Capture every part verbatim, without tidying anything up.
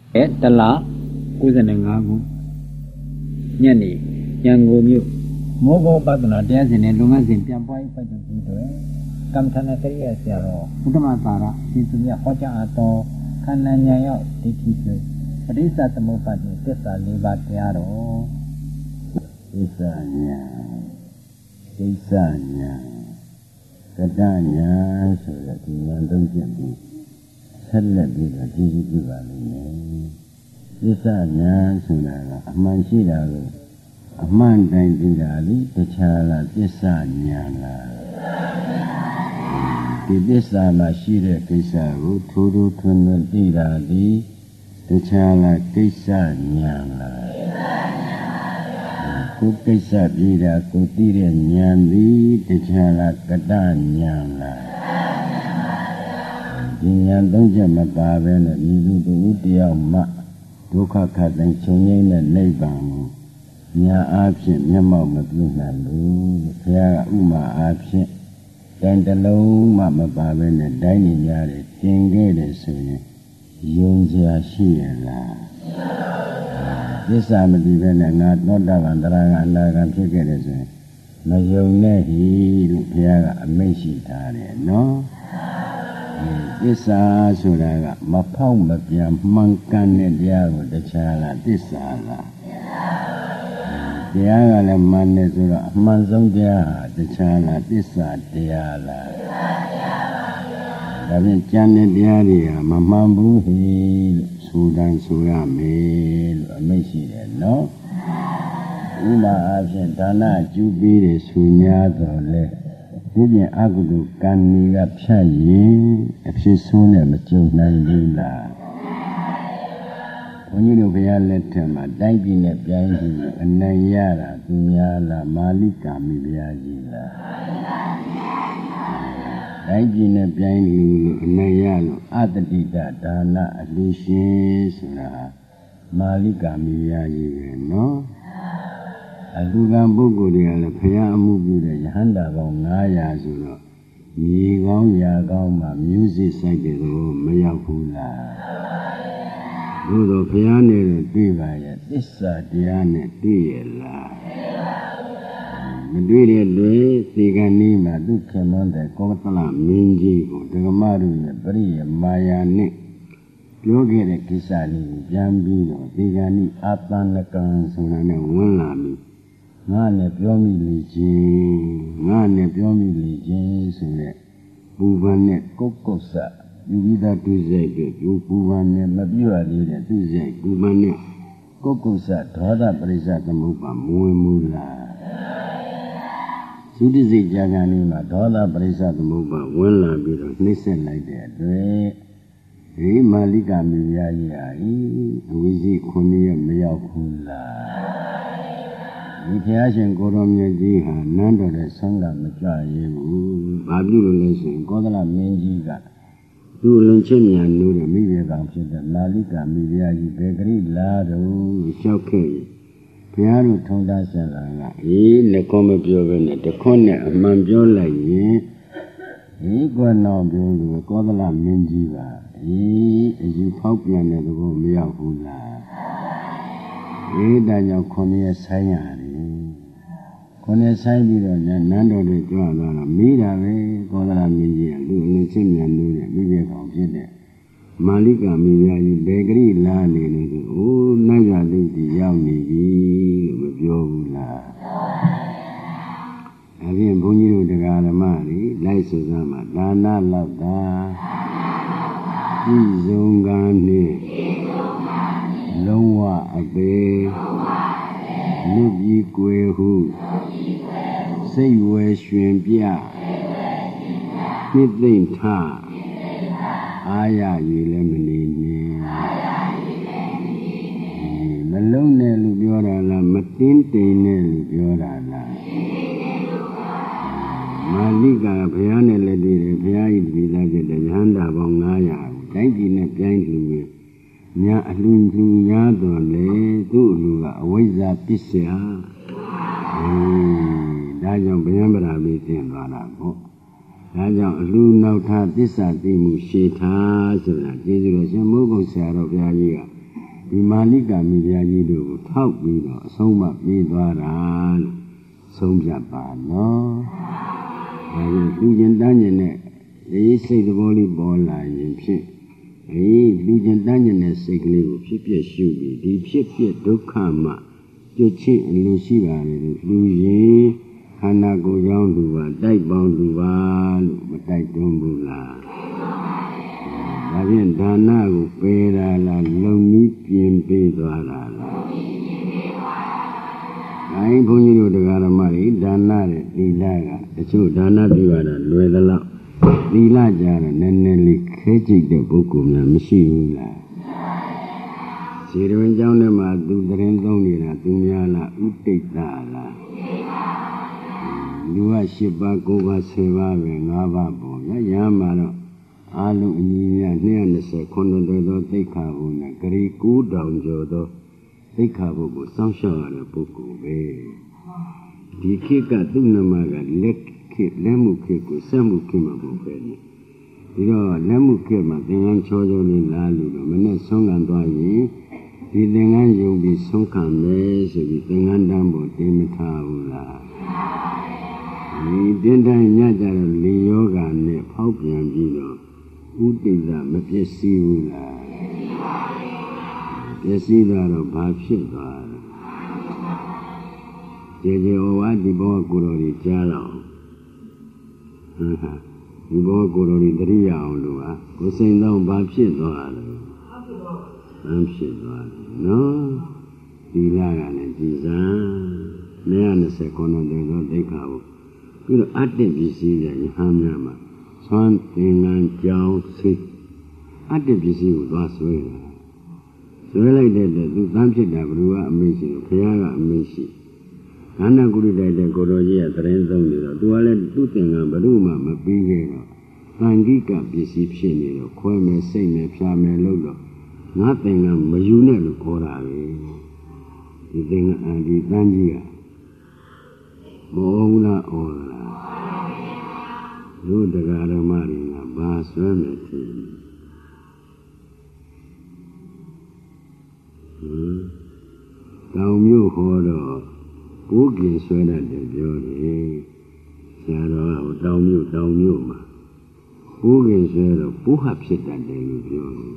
တလားကိုးဆယ်ငါးခုညနေရန်ကုန်မြို့မောဂောပဒနာတရားစဉ်နဲ့လုပ်ငန်းစဉ်ပြန်ပွားရေးဖိုက်တင်ပြီးတော့ကမ္မထာနာတရိယာဆရာတော်ဘုဒ္ဓမာသာရရှင်သူမြတ်ဟောကြားအပ်သောခန္ဓာဉာဏ်ရောက်ဒိဋ္ဌိပြုပဋိစ္စသမုပ္ပါဒ်သစ္စာလေးပါးတရားတော်သစ္စာဉာဏ်ဒိဋ္ဌဉာဏ်ကတ္တဉာဏ်ဆိုတဲ့ဒီဉာဏ်သုံးချက်ကိုဆက်လက်ပြီးတော့ကြည့်ကြည့်ပြပါလိမ့်မယ်သစ္စာဉာဏ်ဆိုတာကအမှန်ရှိတာကိုအမှန်တိုင်းသိတာလေတခြားလားသစ္စာဉာဏ်လားဒီသစ္စာမှာရှိတဲ့ကိစ္စကိုထိုးထိုးထွန်းထွန်းသိတာလေတခြားလားကိစ္စဉာဏ်လားကိုကိစ္စပြည်တာကိုသိတဲ့ဉာဏ်သည်တခြားလားကတ္တဉာဏ်လားဒီဉာဏ်သုံးချက်မပါဘဲနဲ့ဤသူတူတယောက်မှဒုက္ခခတ်တိုင်းချုပ်ငြိမ်းတဲ့နိဗ္ဗာန်ကိုညာအားဖြင့်မျက်မှောက်မပြုနိုင်ဘူးဘုရားကဥမာအားဖြင့်တိုင်းတစ်လုံးမှမပါဘဲနဲ့တိုင်းနေကြတယ်တင်ခဲ့တယ်ဆိုရင်ယုံစရာရှိရလားသစ္စာမသိဘဲနဲ့ငါသောတာပန်တရားကအနာဂံဖြစ်ခဲ့တယ်ဆိုရင်မယုံနဲ့ဟိလို့ဘုရားကအမိန့်ရှိထားတယ်နော်သစ္စာဆိုတာကမဖောက်မပြန်မှန်ကန်တဲ့တရားကိုတခြားလားသစ္စာလားတရားကလည်းမှန်တယ်ဆိုတော့အမှန်ဆုံးတရားဟာတခြားလားသစ္စာတရားလားဒါဖြင့်ကျန်တဲ့တရားတွေဟာမမှန်ဘူးဟိလို့ဆိုတိုင်းဆိုရမယ်လို့အမိန့်ရှိတယ်နော်ဥပမာအားဖြင့်ဒါနကျူးပြီးတယ်ဆိုများတော့လေဒီပြင်အကုသိုလ်ကံကြီးကဖြတ်ရင်အဖြစ်ဆိုးနဲ့မကြုံနိုင်ဘူးလားဘုန်းကြီးတို့ဘုရားလက်ထက်မှာတိုင်းပြည်နဲ့ပြိုင်ပြီးအနိုင်ရတာသူများလားမာလိကာမိဘုရားကြီးလားတိုင်းပြည်နဲ့ပြိုင်လူအနိုင်ရလို့အတ္တိတဒါနအလှရှင်ဆိုတာမာလိကာမိဘုရားကြီးပဲနော်အလူကံပုဂ္ဂိုလ်တွေကလည်းဘုရားအမှုပြုတဲ့ယဟန္တာပေါင်းငါးရာဆိုတော့မြေကောင်းရာကောင်းမှာမျိုးစစ်ဆိုင်တဲ့သဘောမရောက်ဘူးလားသို့တော့ဘုရားနဲ့တော့တွေ့ပါရဲ့သစ္စာတရားနဲ့တွေ့ရလားမတွေ့တဲ့လွယ်သေကံนี้မှာသူခင်မွန်းတဲ့ကောသလမင်းကြီးကိုဒကမတို့ရဲ့ပရိယမာယာနဲ့ပြောခဲ့တဲ့ကိစ္စလေးကိုပြန်ပြီးတော့သေကံนี้အာတန္နကံဆိုတာနဲ့ဝင်လာပြီငါနဲ့ပြောမိလေခြင်းငါနဲ့ပြောမိလေခြင်းဆိုတဲ့ပူပန်နဲ့ကုတ်ကုတ်ဆယူပြီးသားသူစိတ်ကိုယူပူပန်နဲ့မပြောရသေးတဲ့သူစိတ်ပူပန်နဲ့ကုတ်ကုတ်ဆဒေါသပရိစ္ဆသမုပ္ပါမဝင်ဘူးလားသုတိစိတ်ကြာကံလေးမှာဒေါသပရိစ္ဆသမုပ္ပါဝင်လာပြီးတော့နှိမ့်ဆက်လိုက်တဲ့အတွက်ဒီမာလိကာမိဖုရားကြီးဟာအဝိဇ္ဇိခုနှစ်ရက်မရောက်ဘူးလားဒီဘုရားရှင်ကိုရောမြတ်ကြီးဟာနန်းတော်တဲ့ဆောင်းကမကြရဘူးဘာပြုလို့လဲဆိုရင်ကောသလမင်းကြီးကသူ့လုံချင်းမြန်လို့တဲ့မိဘကောင်ဖြစ်တဲ့မာလိကာမိဖုရားကြီးဘယ်ကလေးလာတော့လျှောက်ခဲ့ရင်ဘုရားတို့ထုံးသားဆက်လာကအေးနှကောမပြောဘဲနဲ့တခွန်းနဲ့အမှန်ပြောလိုက်ရင်ဒီကွယ်တော်ပြောလို့ကောသလမင်းကြီးပါအေးအယူဖောက်ပြန်တဲ့သဘောမရောက်ဘူးလားအေးဒါကြောင့်ခုနှစ်ရက်ဆိုင်ရတယ်ခုနှစ်ဆိုင်ပြီးတော့နန်းတော်တွေကြွသွားတော့မိတာပဲကောသလမင်းကြီးကလူအင်းချင်းမြန်လို့တဲ့မိဘကောင်ဖြစ်တဲ့မာလိကာမိဖုရားကြီးဘယ်ကလေးလာနေလို့ဆိုအိုးနိုင်ရသိတိရောက်နေပြီလို့မပြောဘူးလားအပြင်ဘုန်းကြီးတို့တရားဓမ္မတွေလိုက်ဆိုစမ်းမှာဒါနလောက်တာဤဆုံးကံနှင့်လုံးဝအပေလူကြီးကွယ်ဟုစိတ်ဝဲရွှင်ပြနှစ်သိမ့်ထအာရရည်လည်းမနေနဲ့မလုံးနဲ့လူပြောတာလားမတင်းတိမ်နဲ့လူပြောတာလားမာလိကာဘုရားနဲ့လည်းတွေ့တယ်ဘုရားဤဒီသားဖြစ်တဲ့ယဟန္တာပေါင်းငါးရာကိုတိုင်းပြည်နဲ့ပြိုင်လူရင်ညာအလှလူညာတော်လေသူ့အလူကအဝိဇ္ဇာပစ္စယအေးဒါကြောင့်ဗျံပရာမေးတင်သွားတာပေါ့ဒါကြောင့်အလူနောက်ထသစ္စာသိမှုရှေထားဆိုတာကျေးဇူးတော်ရှင်မိုးကုတ်ဆရာတော်ဘုရားကြီးကဒီမာလိကာမိဖုရားကြီးတို့ကိုထောက်ပြီးတော့အဆုံးမပြေးသွားတာလို့ဆုံးဖြတ်ပါနော်ဒါကြောင့်လူကျင်တန်းကျင်တဲ့ဒီစိတ်သဘောလေးပေါ်လာရင်ဖြစ်အေးလူကျင်တန်းကျင်တဲ့စိတ်ကလေးကိုဖြစ်ဖြစ်ရှုပြီးဒီဖြစ်ဖြစ်ဒုက္ခမှကြွချင်းအလိုရှိပါတယ်လို့လူရင်ခန္ဓာကိုယ်ကြောင့်လူပါတိုက်ပေါင်းလူပါလို့မတိုက်တွန်းဘူးလားဒါဖြင့်ဒါနကိုပယ်တာလားလုံနည်းပြင်ပေးသွားတာလားအဲဘုန်းကြီးတို့တရားဓမ္မတွေဒါနတဲ့သီလကတချို့ဒါနပြုရတာလွယ်သလောက်သီလကြတော့နည်းနည်းလေးခဲကြိတ်တဲ့ပုဂ္ဂိုလ်များမရှိဘူးလားဇေရဝင်းကျောင်းထဲမှာသူသတင်းသုံးနေတာသူများလားဥတိတ်တာလားလူက၈ပါး၉ပါး၁၀ပါးပဲ၅ပါးပေါ့ဗျာရမ်းမှာတော့အာလုံးအညီများ၂၂၀သောသိက္ခာပုဒ်နဲ့ဂရီ၉တောင်ကျော်သောသိက္ခာပုဒ်ကိုစောင့်ရှောက်ရတဲ့ပုဂ္ဂိုလ်ပဲဒီခေတ်ကသူ့နမကလက်ခေတ်လက်မှုခေတ်ကိုစက်မှုခေတ်မှာပုံပဲနေဒီတော့လက်မှုခေတ်မှာသင်္ကန်းချောချောလေးလားလို့တော့မနဲ့ဆုံးခံသွားရင်ဒီသင်္ကန်းယုံပြီးဆုံးခံမယ်ဆိုပြီးသင်္ကန်းတန်းပေါ်တင်မထားဘူးလားဒီတင်းတိုင်းညကြတော့လေယောဂာနဲ့ဖောက်ပြန်ပြီးတော့ဥတိတ်ကမပြည့်စည်ဘူးလားပြည့်စည်သွားတော့ဘာဖြစ်သွားလဲကျေကျေဩဝါဒီဘောကိုယ်တော်ကြီးကြားတော့ဟမ်ဟာဒီဘောကိုယ်တော်ကြီးတရိယာအောင်လို့ပါကိုစိန်တော့ဘာဖြစ်သွားလဲဘာဖြစ်သွားလဲနော်ဒီလာကလည်းဒီစား၂၂၀ခုနှစ်သောသိက္ခာပုဒ်ပြီးတော့အတ္တပစ္စည်းရယဟန်များမှာသွမ်းသင်္ကန်းကြောင်းစိတ်အတ္တပစ္စည်းကိုသွားဆွဲတာဆွဲလိုက်တဲ့အတွက်သူတန်းဖြစ်တာဘယ်လိုကအမေရှိလို့ဘုရားကအမေရှိခန္ဓာကုရိတိုက်တဲ့ကိုတော်ကြီးကသတင်းဆုံးနေတော့သူကလည်းသူ့သင်္ကန်းဘယ်သူမှမပြီးခဲ့တော့သံဃိကပစ္စည်းဖြစ်နေတော့ခွဲမယ်စိတ်မယ်ဖြာမယ်လို့တော့ငါသင်္ကန်းမယူနဲ့လို့ခေါ်တာပဲဒီသင်္ကန်းဒီတန်းကြီးကမောဟုလားဩလားတို့တရားဓမ္မတွေကဘာဆွဲမယ်ထင်ဟမ်တောင်မြို့ဟောတော့ကိုယ်ကင်ဆွဲတတ်တယ်ပြောတယ်ဆရာတော်ကတောင်မြို့တောင်မြို့မှာကိုယ်ကင်ဆွဲတော့ပိုးဟဖြစ်တတ်တယ်လို့ပြောတယ်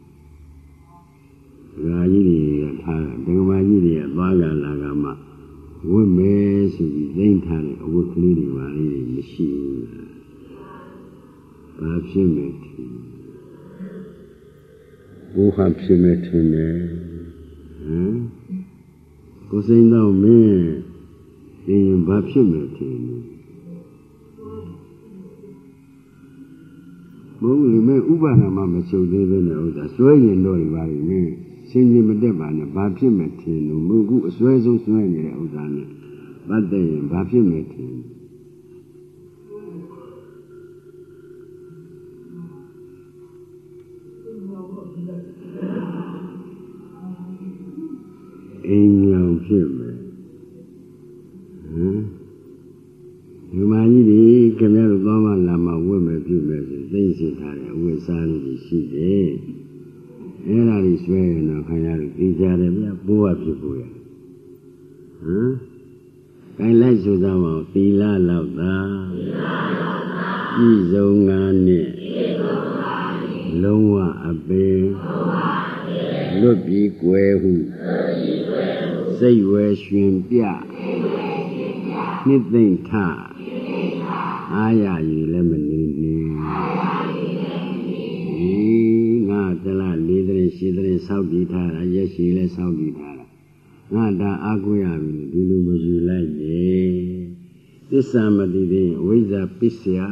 ဒါကြီးတွေကထားတယ်ဒကမာကြီးတွေကသွားကလာကမှဝတ်မယ်ဆိုပြီးသိမ့်ထားတဲ့အဝတ်ကလေးတွေပါလေးတွေမရှိဘူးဘာဖြစ်မယ်ထင်ဘိုးဟာဖြစ်မယ်ထင်တယ်ဟမ်ကိုစိန်တော့မင်းဒီရင်ဘာဖြစ်မယ်ထင်ဘုန်းကြီးမင်းဥပါဒနာမချုပ်သေးပဲနဲ့ဥစ္စာစွဲရင်တော့ဒီပါလိမင်းစင်ကြီးမတက်ပါနဲ့ဘာဖြစ်မယ်ထင်လို့မဟုတ်ဘူးအစွဲဆုံးစွဲနေတဲ့ဥစ္စာနဲ့ပတ်သက်ရင်ဘာဖြစ်မယ်ထင်အိမ်ရောင်ဖြစ်မယ်ဟမ်ဒီမကြီးဒီခင်ဗျားတို့သွားမှလာမှဝတ်မယ်ပြုမယ်ဆိုသိသိထားတယ်အဝတ်စားလေးရှိတယ်အဲ့ဒါကြီးဆွဲရင်တော့ခင်ဗျားတို့သိကြတယ်ဗျဘိုးကဖြစ်ဖို့ရဟမ်ကိုင်လိုက်ဆိုသားမအောင်သီလလောက်သာသီလလောက်သာဤဆုံးငါနဲ့ဤဆုံးငါနဲ့လုံးဝအပင်လုံးဝအပင်လွတ်ပြီးကွယ်ဟုလွတ်ပြီးကွယ်ဟုစိတ်ဝဲရှင်ပြစိတ်ဝဲရှင်ပြနှစ်သိမ့်ထနှစ်သိမ့်ထအာရယူလည်းမနေနေအာရယူလည်းမနေနေငါတလားလေးတဲ့ရှိတဲ့စောက်တည်ထားတာရက်ရှိလဲစောက်တည်ထားတာငါဒါအာကိုရပြီဒီလိုမယူလိုက်ရေသစ္စာမတိသေးဝိဇ္ဇာပစ္စယ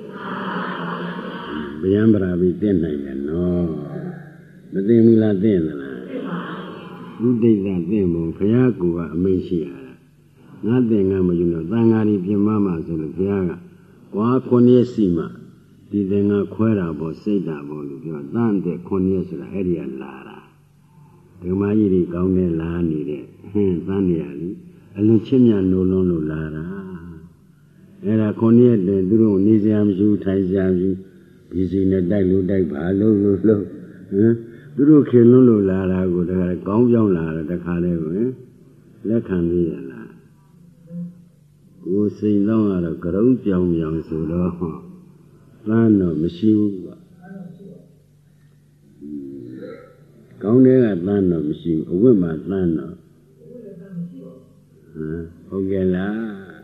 ဗျံပရာပြီးတင့်နိုင်တယ်နော်မသိဘူးလားသိသလားဥဒိဋ္ဌသိမို့ဘုရားကအမိန့်ရှိရတာငါသင်္ကန်းမယူလို့သံဃာကြီးပြင်မမှာဆိုလို့ဘုရားကဝါခုနှစ်ရက်စီမှဒီသင်္ကန်းခွဲတာပေါ့စိတ်တာပေါ့လို့ပြောတန်တဲ့ခုနှစ်ရက်ဆိုတာအဲ့ဒီကလာတာဓမ္မကြီးတွေကောင်းနေလာနေတဲ့ဟင်းတန်းနေရလိအလွန်ချစ်မြတ်နိုးလုံးလို့လာတာအဲ့ဒါခုနှစ်ရက်တည်းသူတို့နေစရာမရှိထိုင်စရာမရှိဒီစီနဲ့တိုက်လို့တိုက်ပါလို့လို့လို့ဟမ်သူတို့ခင်လုံးလို့လာတာကိုတခါကောင်းပြောင်းလာတာတခါလဲဝင်လက်ခံသေးရလားကိုစိန်တော့ကတော့ကရုံးပြောင်ပြောင်ဆိုတော့သမ်းတော့မရှိဘူးကွာကောင်းတဲ့ကသမ်းတော့မရှိဘူးအဝတ်မှာသမ်းတော့ဟမ်ဟုတ်ကဲ့လား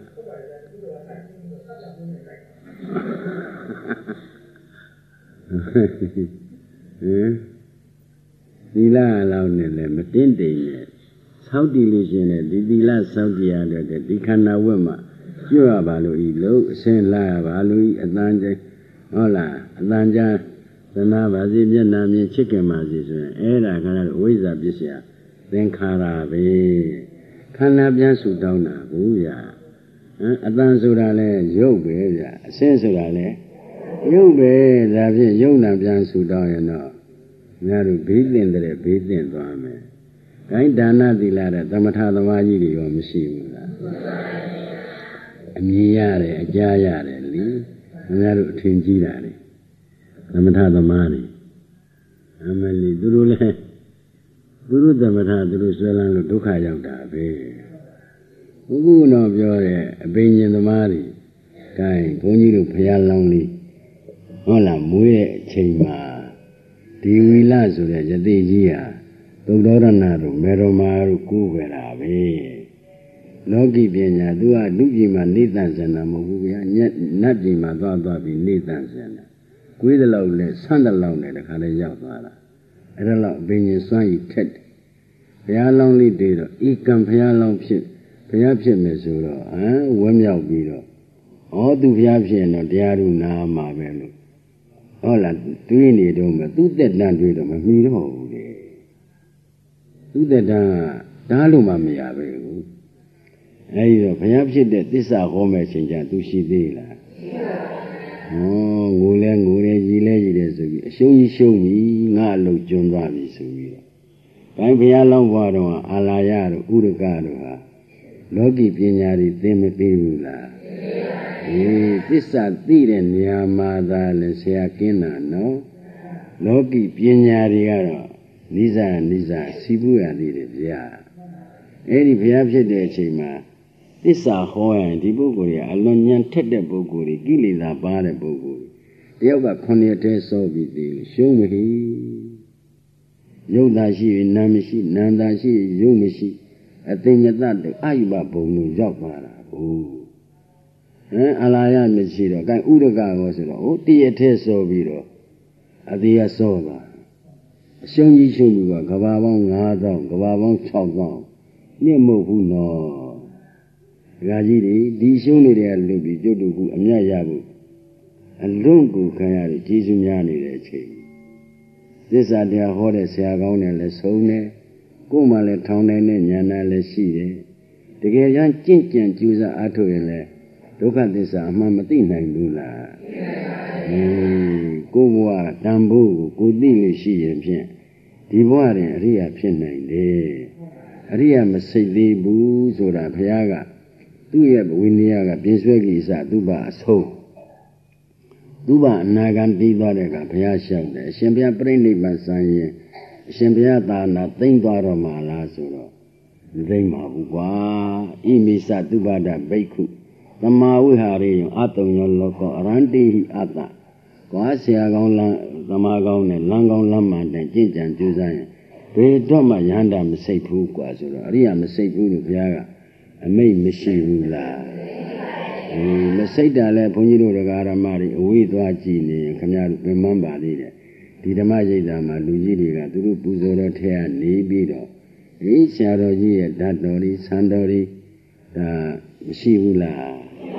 ဟမ်သီလလောက်နဲ့လည်းမတင်းတိမ်နဲ့ဆောက်တည်လို့ရှိရင်ဒီသီလဆောက်တည်ရတဲ့ဒီခန္ဓာဝတ်မှာကျွတ်ရပါလို့ဤလို့အစင်းလာရပါလို့ဤအတန်ကျဟုတ်လားအတန်ကျသနာပါစီမျက်နှာမြင်ချစ်ခင်ပါစီဆိုရင်အဲ့ဒါခန္ဓာဝိဇ္ဇာပစ္စယသင်္ခါရပဲခန္ဓာပြန်ဆူတောင်းတာဘူးဗျာဟမ်အတန်ဆိုတာလဲရုပ်ပဲဗျာအစင်းဆိုတာလဲရုပ်ပဲဒါဖြင့်ယုံနာပြန်ဆူတောင်းရင်တော့ငါတို့ဘေးသင့်တဲ့ဘေးသင့်သွားမယ်။ဒါဒါနသီလတဲ့သမထသမားကြီးတွေရောမရှိဘူးလား။အမြင်ရတယ်အကြားရတယ်လေ။ငါတို့အထင်ကြီးတာလေ။သမထသမားတွေအမလီသူတို့လည်းသူတို့သမထသူတို့ဆွဲလန်းလို့ဒုက္ခရောက်တာပဲ။ဘုခုတော့ပြောတဲ့အပိဉ္ဇသမားတွေ gain ဘုန်းကြီးတို့ဖျားလောင်းလေးဟုတ်လားမွေးတဲ့အချိန်မှာဒီဝီလဆိုတဲ့ယတိကြီးဟာသုဒ္ဓရဏတို့မေရမာတို့ကိုးကြတာပဲလောကီပညာသူကလူပြည်မှာနေတန့်စင်တာမဟုတ်ဘူးဗျာညက်နတ်ပြည်မှာသွားသွားပြီးနေတန့်စင်တာကွေးတဲ့လောက်လဲဆန်းတဲ့လောက်နဲ့တခါလဲရောက်သွားတာအဲ့ဒါလောက်အပင်ရှင်စွမ်းရည်ထက်တယ်ဘုရားလောင်းလေးတွေတော့ဤကံဘုရားလောင်းဖြစ်ဘုရားဖြစ်မယ်ဆိုတော့ဟမ်ဝမ်းမြောက်ပြီးတော့ဩသူဘုရားဖြစ်ရင်တော့တရားသူနာမှာပဲလို့ဟုတ်လားတွေးနေတော့မှသူ့သက်တမ်းတွေးတော့မမီတော့ဘူးလေသူ့သက်တမ်းကဒါလို့မှမရပဲဘူးအဲဒီတော့ဘုရားဖြစ်တဲ့သစ္စာဟောမဲ့ချိန်ကျသူရှိသေးလားရှိပါဘူးဩငိုလဲငိုတယ်ကြီးလဲကြီးတယ်ဆိုပြီးအရှုံးကြီးရှုံးပြီငါအလုပ်ကျွန်းသွားပြီဆိုပြီးတော့ဘိုင်းဘုရားလောင်းဘွားတော့အာလာယတို့ဥရကတို့ဟာလောကီပညာတွေသင်မပေးဘူးလားအေးသစ္စာသိတဲ့နေရာမှာသာလဲဆရာကင်းတာနော်လောကီပညာတွေကတော့နိစ္စနိစ္စစီးပူရသေးတယ်ဗျာအဲ့ဒီဘုရားဖြစ်တဲ့အချိန်မှာသစ္စာဟောရင်ဒီပုဂ္ဂိုလ်ကြီးအလွန်ဉာဏ်ထက်တဲ့ပုဂ္ဂိုလ်ကြီးကိလေသာပါတဲ့ပုဂ္ဂိုလ်တယောက်ကခုနှစ်တည်းစောပြီးသေးလို့ရှုံးမပြီရုပ်သာရှိရင်နာမရှိနာမ်သာရှိရင်ရုပ်မရှိအသိဉာဏ်တအာယုဘဘုံတို့ရောက်သွားတာဟုတ်ဟမ်အလာယမရှိတော့ gain ဥဒကရောဆိုတော့ဟိုတည့်ရထဲစောပြီးတော့အသေးရစောသွားအရှုံးကြီးရှုံးပြီးတော့ကဘာပေါင်းငါးသောင်းကဘာပေါင်း၆သောင်းနှိမ့်မဟုတ်ဘူးနော်ဒကာကြီးတွေဒီရှုံးနေတဲ့လွတ်ပြီးကျုပ်တို့ကအမြတ်ရဖို့အလုံးကိုခံရတဲ့ကျေးဇူးများနေတဲ့အချိန်သစ္စာတရားဟောတဲ့ဆရာကောင်းနဲ့လည်းဆုံးတယ်ကိုယ်မှလည်းထောင်နိုင်တဲ့ဉာဏ်နဲ့လည်းရှိတယ်တကယ်ရန်ကြင့်ကြံကြိုးစားအားထုတ်ရင်လည်းဒုက္ခသစ္စာအမှန်မသိနိုင်ဘူးလားသိပါဘူးကိုယ်ဘဝတန်ဖိုးကိုကိုသိလို့ရှိရင်ဖြင့်ဒီဘဝတွင်အရိယာဖြစ်နိုင်တယ်အရိယာမစိတ်သေးဘူးဆိုတာဘုရားကသူ့ရဲ့ဝိနည်းကပြင်းဆွဲကိစ္စသူ့ဘာအဆုံးသူ့ဘာအနာဂံတည်သွားတဲ့ကဘုရားလျှောက်တယ်အရှင်ဘုရားပြိဋိဘံစံရင်အရှင်ဘုရားသာနာသိမ့်သွားတော့မှလားဆိုတော့မသိမ့်ပါဘူးကွာဣမိစသုဘဒဘိက္ခုသမာဝိဟာရေယအတုံယောလောကောအရန္တိဟိအတ္တကွာဆရာကောင်းလမ်းသမားကောင်းနဲ့လမ်းကောင်းလမ်းမှန်တဲ့ကြင်ကြံကြိုးစားရင်ဘယ်တော့မှယန္တာမစိတ်ဘူးကွာဆိုတော့အရိယာမစိတ်ဘူးလို့ဘုရားကအမိတ်မရှိဘူးလားအေးမစိတ်တာလဲဘုန်းကြီးတို့တရားဓမ္မတွေအဝေးသွားကြည့်နေရင်ခင်ဗျားတို့ပြန်မှန်းပါသေးတယ်ဒီဓမ္မရိပ်သာမှာလူကြီးတွေကသူတို့ပူဇော်တော်ထဲကနေပြီးတော့အေးဆရာတော်ကြီးရဲ့ဓာတ်တော်ကြီးဆံတော်ကြီးဒါမရှိဘူးလား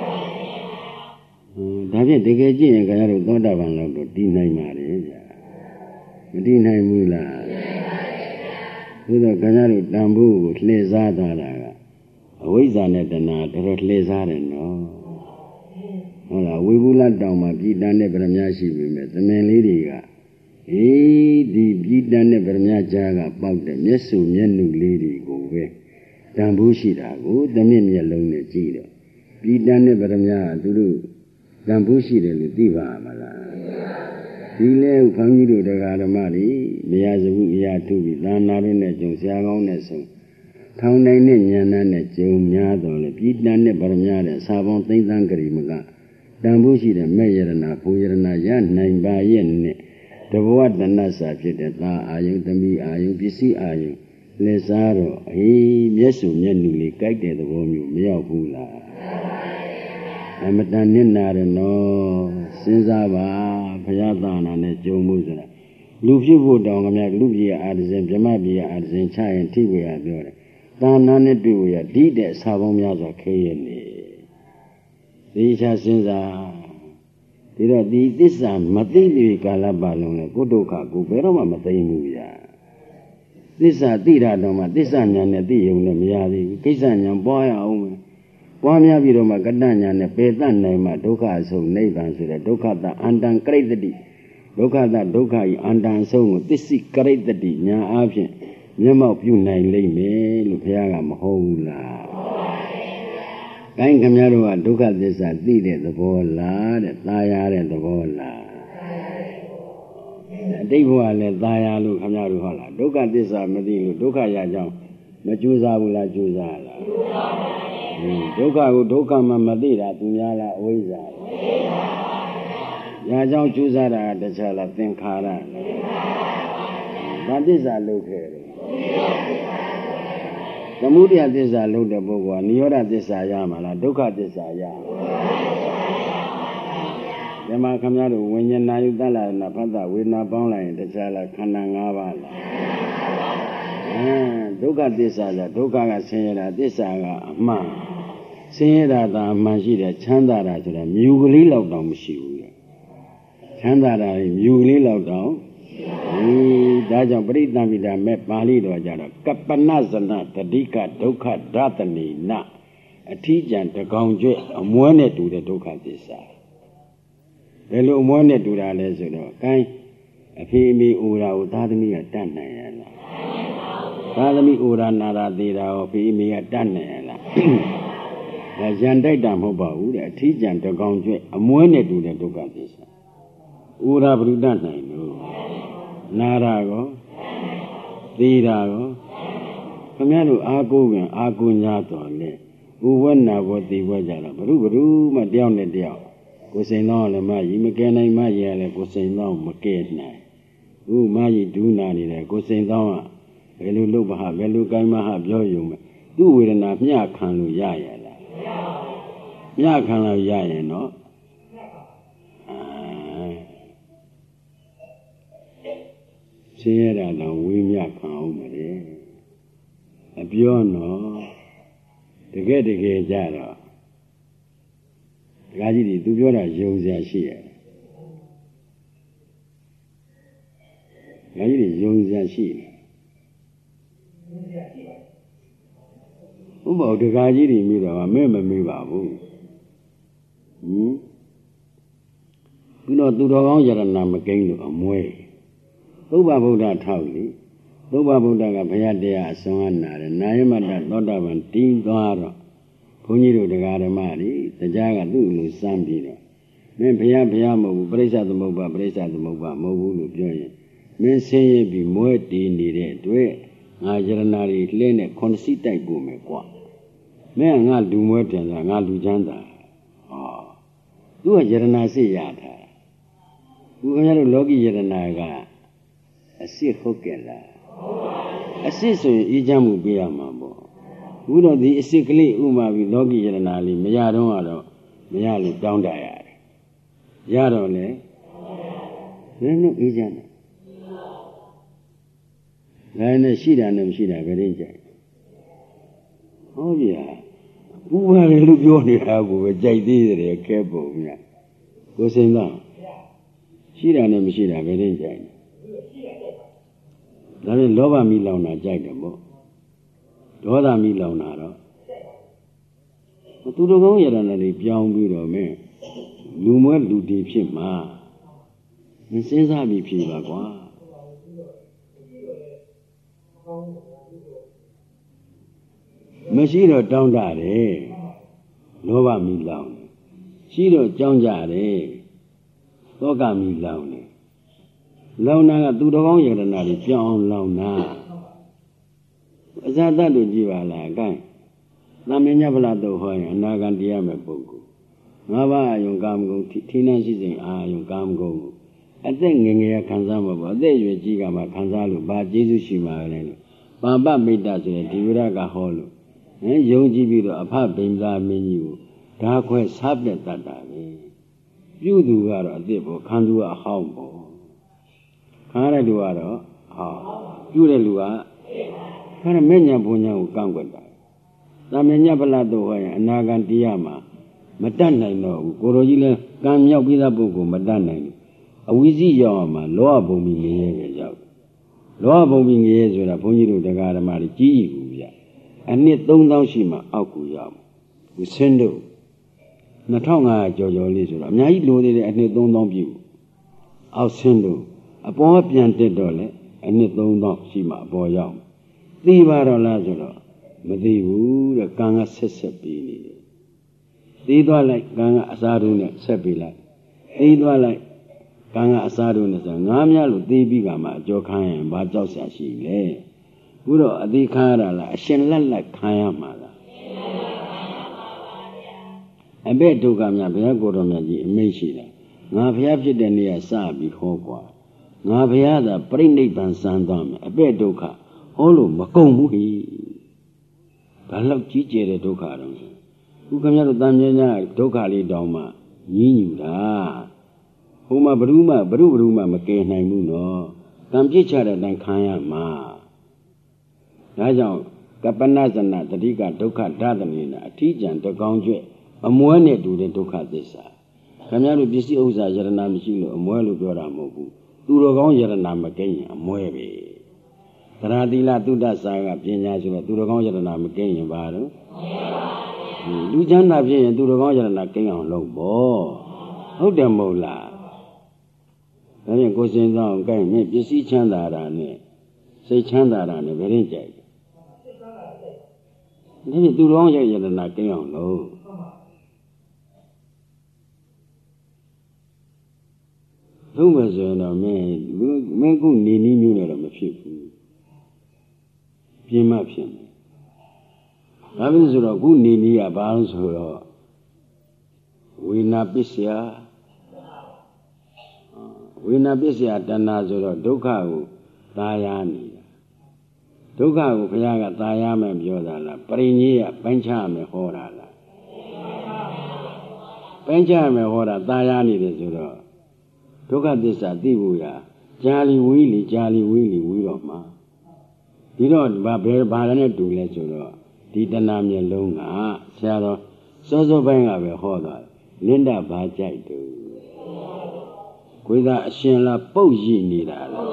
ဒါဖြင့်တကယ်ကြည့်ရင်ခင်ဗျားတို့သောတာပန်လောက်တော့တည်နိုင်ပါလေဗျာမတည်နိုင်ဘူးလားသို့တော့ခင်ဗျားတို့တန်ဖိုးကိုလှည့်စားသွားတာကအဝိဇ္ဇာနဲ့တဏှာတော်တော်လှည့်စားတယ်နော်ဟုတ်လားဝိဘူးလတောင်မှာပြည်တန်တဲ့ဗရမ ्या ရှိပြီမဲ့သမင်လေးတွေကအေးဒီပြည်တန်တဲ့ဗရမ ्या ကြားကပေါက်တဲ့မျက်စုံမျက်နှုလေးတွေကိုပဲတန်ဖိုးရှိတာကိုသမင်မျက်လုံးနဲ့ကြည့်တော့ပြည်တန်တဲ့ဗရမ ्या သူတို့တန်ဖိုးရှိတယ်လို့သိပါမလားသိဒီလဲခေါင်းကြီးတို့တရားဓမ္မတွေမရစဘူးအရာထုပြီးသာနာတို့နဲ့ကြုံဆရာကောင်းနဲ့ဆုံထောင်တိုင်းနဲ့ညံနှန်းနဲ့ကြုံများတော်လေပြည်တန်နဲ့ဗရမများတဲ့စာပေါင်းသိမ့်သန်းကြရီမကတန်ဖို့ရှိတဲ့မဲ့ယရနာဘူယရနာရနိုင်ပါရဲ့နဲ့တဘဝတဏ္ဍစာဖြစ်တဲ့သာအာယုသမီးအာယုပစ္စည်းအာယုလက်စားတော့အေးမျက်စုံမျက်နှူလေးကြိုက်တဲ့သဘောမျိုးမရောက်ဘူးလားအမတန်နစ်နာရနော်စဉ်းစားပါဘုရားသာနာနဲ့ကြုံမှုဆိုတာလူဖြစ်ဖို့တောင်းကြမြလူပြည်အာဒဇင်ဗြဟ္မပြည်အာဒဇင်ချရင်ထိဝေရပြောတယ်သာနာနဲ့တွေ့ဝေရဒီတဲ့အစာပေါင်းများစွာခဲရနေဒီချစဉ်းစားဒီတော့ဒီသစ္စာမသိသေးကာလပတ်လုံးလဲကိုဒုက္ခကိုဘယ်တော့မှမသိဘူးဗျာသစ္စာသိတာတော့မှသစ္စာဉာဏ်နဲ့သိရုံနဲ့မရသေးဘူးကိစ္စဉာဏ်ပွားရအောင်မယ်ပွားများပြီးတော့မှကတ္တဉာဏ်နဲ့ပေတတ်နိုင်မှဒုက္ခအဆုံးနိဗ္ဗာန်ဆိုတဲ့ဒုက္ခတအန္တံကရိတ္တိဒုက္ခတဒုက္ခဤအန္တံဆုံးကိုသစ္စိကရိတ္တိဉာဏ်အားဖြင့်မျက်မှောက်ပြုနိုင်လိမ့်မယ်လို့ဘုရားကမဟုတ်ဘူးလား။ကိုင်းခင်ဗျားတို့ကဒုက္ခသစ္စာသိတဲ့သဘောလားတဲ့။သာယာတဲ့သဘောလား။အတိတ်ဘဝလည်းသာယာလို့ခင်ဗျားတို့ဟုတ်လား။ဒုက္ခသစ္စာမသိလို့ဒုက္ခရကြောင်းမကြိုးစားဘူးလားကြိုးစားလား။ကြိုးစားပါဘူး။ဒုက္ခကိုဒုက္ခမှမသိတာသူများလားအဝိဇ္ဇာလား။အဝိဇ္ဇာပါဗျာ။ညာကြောင့်ကြိုးစားတာတခြားလားသင်္ခါရလား။သင်္ခါရပါဗျာ။ဘာသစ္စာလုပ်ခဲ့လဲ။သမုဒယသစ္စာလုပ်တဲ့ပုဂ္ဂိုလ်ကနိရောဓသစ္စာရမှာလားဒုက္ခသစ္စာရမှာလားဒီမှာခင်ဗျားတို့ဝိညာဏယုတ္တလာနာဖတ်တာဝေဒနာပေါင်းလိုက်ရင်တခြားလားခန္ဓာ၅ပါးလားအဲဒုက္ခသစ္စာကဒုက္ခကဆင်းရဲတာသစ္စာကအမှန်ဆင်းရဲတာသာအမှန်ရှိတယ်ချမ်းသာတာဆိုတာမြူကလေးလောက်တောင်မရှိဘူးလေချမ်းသာတာမြူကလေးလောက်တောင်ဒီဒါကြောင့်ပရိသံပိတာမဲ့ပါဠိတော်ကြတော့ကပ္ပနဇနတတိကဒုက္ခဒသနေနအထီးကျန်တကောင်ကျွဲ့အမွဲနဲ့တူတဲ့ဒုက္ခသစ္စာဘယ်လိုအမွဲနဲ့တူတာလဲဆိုတော့ကိုင်းအဖေအမေအိုရာကိုသာသမီကတတ်နိုင်ရလားသာသမီအိုရာနာရာသေးတာကိုအဖေအမေကတတ်နိုင်ရလားဒါရန်တိုက်တာမဟုတ်ပါဘူးတဲ့အထီးကျန်တကောင်ကျွဲ့အမွဲနဲ့တူတဲ့ဒုက္ခသစ္စာအိုရာဘုရုတတ်နိုင်လို့နာရာကောသေတာကောခင်ဗျားတို့အာကိုပြန်အာကိုညာတော်လေဥဝနာဘောသေဘောကြတော့ဘုရုဘုရုမှတယောက်နဲ့တယောက်ကိုစိန်သောလည်းမကြီးမကဲနိုင်မကြီးရလဲကိုစိန်သောမကဲနိုင်ဥမကြီးဒူးနာနေတယ်ကိုစိန်သောကဘယ်လိုလုပ်ပါဘယ်လိုကိုင်းမဟာပြောယုံမဲ့သူ့ဝေဒနာမျှခံလို့ရရလားမျှခံလို့ရရင်တော့ဆင်းရဲတာတော့ဝိမြခံအောင်မလဲအပြောတော့တကယ်တကယ်ကြတော့ဒကာကြီးတွေသူပြောတာယုံစရာရှိရဲ့ဒကာကြီးတွေယုံစရာရှိဥပ္ပါဒဒကာကြီးတွေမိတော့မဲ့မမေးပါဘူးဟင်ပြီးတော့သူတော်ကောင်းယရဏမကိန်းလို့အမွဲသုဘဗုဒ္ဓထောက်လေသုဘဗုဒ္ဓကဘုရားတရားအစွမ်းအနာတယ်နာယမတ္တသောတာပန်တင်းသွားတော့ဘုန်းကြီးတို့တရားဓမ္မတွေတရားကသူ့လိုစမ်းပြီးတော့မင်းဘုရားဘုရားမဟုတ်ဘူးပရိစ္ဆသမုပ္ပါပရိစ္ဆသမုပ္ပါမဟုတ်ဘူးလို့ပြောရင်မင်းဆင်းရဲပြီးမွဲတည်နေတဲ့အတွက်ငါယရဏတွေလှဲနဲ့ခွန်စီတိုက်ပို့မယ်ကွာမင်းကငါလူမွဲပြန်တာငါလူချမ်းသာဟောသူကယရဏစိတ်ရတာဘုရားတို့လောကီယရဏကအစစ်ဟုတ်ကဲ့လားအစစ်ဆိုရင်အေးချမ်းမှုပေးရမှာပေါ့ဘုရားဒီအစစ်ကလေးဥမာပြီးလောကီယရဏလေးမရတော့တော့မရလို့တောင်းတရတယ်ရတော့လေနည်းနည်းအေးချမ်းတယ်ဒါနဲ့ရှိတာနဲ့မရှိတာဘယ်ရင်းကြိုက်ဟုတ်ပြီဟာဥပါလေလို့ပြောနေတာကိုပဲကြိုက်သေးတယ်ခဲပုံမြတ်ကိုစိန်သားရှိတာနဲ့မရှိတာဘယ်ရင်းကြိုက်ဒါနဲ့လောဘမိလောင်တာကြိုက်တယ်ပေါ့ဒေါသမိလောင်တာတော့သူတော်ကောင်းယရဏတွေပြောင်းပြီးတော့မင်းလူမွဲလူတည်ဖြစ်မှာမစဉ်းစားပြီးဖြေပါကွာမရှိတော့တောင်းတတယ်လောဘမိလောင်တယ်ရှိတော့ကြောင်းကြတယ်သောကမိလောင်တယ်လောင်နာကသူတော်ကောင်းယတနာတွေပြောင်းအောင်လောင်နာအဇာတတို့ကြည့်ပါလားအကိုင်းသမ္မြညဗလာတို့ဟောရင်အနာဂံတရားမဲ့ပုဂ္ဂိုလ်ငါးပါးအယုံကာမဂုဏ်ထိနှံရှိစဉ်အာယုံကာမဂုဏ်အသက်ငယ်ငယ်ခံစားမှာပေါ့အသက်အရွယ်ကြီးကမှခံစားလို့ဘာကျေးဇူးရှိမှာလဲလို့ပါပမိတ္တဆိုရင်ဒီဝရကဟောလို့ဟင်ယုံကြည်ပြီးတော့အဖဗိမ္မာမင်းကြီးကိုဓာခွဲစားပြတ်တတ်တာပဲပြုသူကတော့အသက်ပေါ့ခံသူကအဟောင်းပေါ့ခံရတဲ့လူကတော့ဟောပြုတဲ့လူကခါရမဲ့ညာဘုံညာကိုကန့်ကွက်တာသာမညဗလာတော့ဟောရင်အနာဂံတရားမှာမတတ်နိုင်တော့ဘူးကိုရိုကြီးလဲကံမြောက်ပြီးသားပုဂ္ဂိုလ်မတတ်နိုင်ဘူးအဝိဇ္ဇရောက်အောင်မှာလောဘဘုံပြီးငရဲပဲရောက်လောဘဘုံပြီးငရဲဆိုတာဘုန်းကြီးတို့တရားဓမ္မတွေကြီးကြီးဘူးဗျအနှစ်သုံးသောင်းရှိမှအောက်ကိုရောက်ဘူးဆင်းတို့နှစ်ထောင်ငါးရာကျော်ကျော်လေးဆိုတော့အများကြီးလိုသေးတယ်အနှစ်သုံးသောင်းပြည့်အောက်ဆင်းတို့အပေါ်ပြန်တက်တော့လေအနှစ်သုံးသောင်းရှိမှအပေါ်ရောက်သိပါတော့လားဆိုတော့မသိဘူးတဲ့ကံကဆက်ဆက်ပြီးနေတယ်သိသွားလိုက်ကံကအစားတို့နဲ့ဆက်ပြီးလိုက်သိသွားလိုက်ကံကအစားတို့နဲ့ဆိုငါးများလို့သိပြီးကမှအကျော်ခံရင်ဘာကြောက်စရာရှိလဲခုတော့အသေးခံရတာလားအရှင်လက်လက်ခံရမှာလားအဘဲဒုက္ခများဘုရားကိုယ်တော်မြတ်ကြီးအမိန့်ရှိတယ်ငါဘုရားဖြစ်တဲ့နေရာစပြီးဟောကွာငါဘုရားသာပြိဋိဘံစံသွားမယ်အဘဲဒုက္ခဟောလို့မကုန်ဘူးဟိဘာလို့ကြီးကျယ်တဲ့ဒုက္ခတော့ခုခင်ဗျားတို့တန်မြဲညာဒုက္ခလေးတောင်မှညင်းညူတာဟိုမှာဘ ᱹ မှဘ ᱹ ဘ ᱹ မှမကယ်နိုင်ဘူးနော်ကံပြစ်ချတဲ့အတိုင်းခံရမှာဒါကြောင့်ကပ္ပနဇနတတိကဒုက္ခဓာတနေနာအထီးကျန်တကောင်းကျွဲ့အမွဲနဲ့တူတဲ့ဒုက္ခသစ္စာခင်ဗျားတို့ပစ္စည်းဥစ္စာယရနာမရှိလို့အမွဲလို့ပြောတာမဟုတ်ဘူးသူတော်ကောင်းယရနာမကဲရင်အမွဲပဲသရတိလသုဒ္ဓစာကပညာဆိုတော့သူတော်ကောင်းယရနာမကဲရင်ဘာလို့လူချမ်းသာဖြစ်ရင်သူတော်ကောင်းယရနာကင်းအောင်လုပ်ပေါ့ဟုတ်တယ်မဟုတ်လားဒါဖြင့်ကိုယ်စင်သောကိုင်းမြင့်ပစ္စည်းချမ်းသာတာနဲ့စိတ်ချမ်းသာတာနဲ့ဘယ်ရင်ကြိုက်ဒါဖြင့်သူတော်ကောင်းယရနာကင်းအောင်လုပ်လုံးမယ်ဆိုရင်တော့မင်းမင်းခုနေနည်းမျိုးနဲ့တော့မဖြစ်ဘူးပြင်းမှဖြစ်မယ်ဒါဖြစ်ဆိုတော့ခုနေနည်းကဘာလို့ဆိုတော့ဝေနာပစ္စယဝေနာပစ္စယတဏှာဆိုတော့ဒုက္ခကိုသာယာနေတာဒုက္ခကိုဘုရားကသာယာမယ်ပြောတာလားပရိညေယပိုင်းခြားမယ်ဟောတာလားပိုင်းခြားမယ်ဟောတာသာယာနေတယ်ဆိုတော့ဒုက္ခသစ္စာသိဖို့ရာကြာလီဝီးလီကြာလီဝီးလီဝီးတော့မှာဒီတော့ဘာဘယ်ဘာနဲ့တူလဲဆိုတော့ဒီတဏှာမျက်လုံးကဆရာတော်စောစောပိုင်းကပဲဟောတာလင်းတာဘာကြိုက်တူခွေးသားအရှင်လားပုတ်ရှိနေတာလား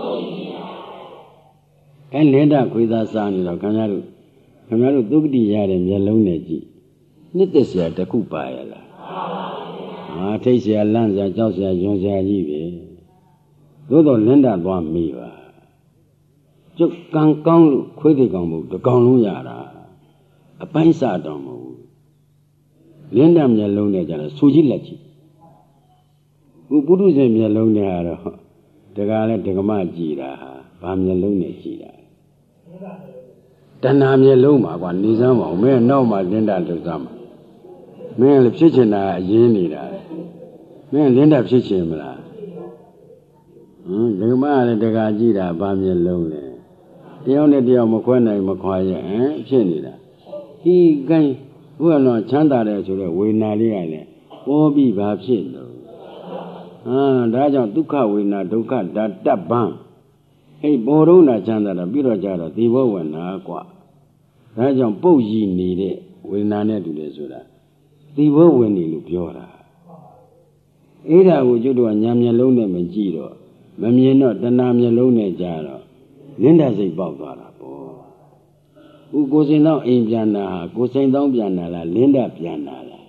အဲလင်းတာခွေးသားစားနေတော့ခင်ဗျားတို့ခင်ဗျားတို့သုက္ကတိရတဲ့မျက်လုံးနဲ့ကြည့်နှစ်သက်စရာတစ်ခုပါရလားအာထိတ်เสียလန့်เสียကြောက်เสียယွန်เสียကြီးပဲသို့တော့လင်းတာသွားမိပါကျုပ်ကံကောင်းလို့ခွေးတွေကောင်းမို့တကောင်လုံးရတာအပိုင်းစားတော်မဟုတ်ဘူးလင်းတာမျက်လုံးနဲ့ကြတော့ဆူကြီးလက်ကြီးခုပုထုဇဉ်မျက်လုံးနဲ့ကတော့တကားလဲဒကမကြည်တာဟာဘာမျက်လုံးနဲ့ကြည်တာတဏှာမျက်လုံးပါကွာနေစမ်းပါဦးမင်းနောက်မှလင်းတာလှုပ်စမ်းပါမင်းလည်းဖြစ်ချင်တာအရင်နေတာမင်းလင်းတာဖြစ်ချင်မလားဟမ်ဒကမကလည်းတကာကြည့်တာဘာမျက်လုံးလဲတယောက်နဲ့တယောက်မခွဲနိုင်မခွာရဲ့ဟမ်ဖြစ်နေတာဒီကိုင်းဘုရားတော်ချမ်းသာတယ်ဆိုတော့ဝေဒနာလေးကလည်းပေါ်ပြီးဘာဖြစ်လို့ဟာဒါကြောင့်ဒုက္ခဝေဒနာဒုက္ခဓာတ္တပံအဲ့ပေါ်တော့နာချမ်းသာတာပြီးတော့ကြတော့ဒီဘဝနာကွာဒါကြောင့်ပုတ်ရည်နေတဲ့ဝေဒနာနဲ့တူတယ်ဆိုတာဒီဘဝဝင်နေလို့ပြောတာအဲ့ဒါကိုကျွတ်တော့ညာမျက်လုံးနဲ့မကြည့်တော့မမြင်တော့တဏှာမျက်လုံးနဲ့ကြာတော့လင်းတာစိတ်ပေါက်သွားတာပေါ့ဥကိုစိန်တော့အိမ်ပြန်တာဟာကိုစိန်တော့ပြန်တာလားလင်းတာပြန်တာလား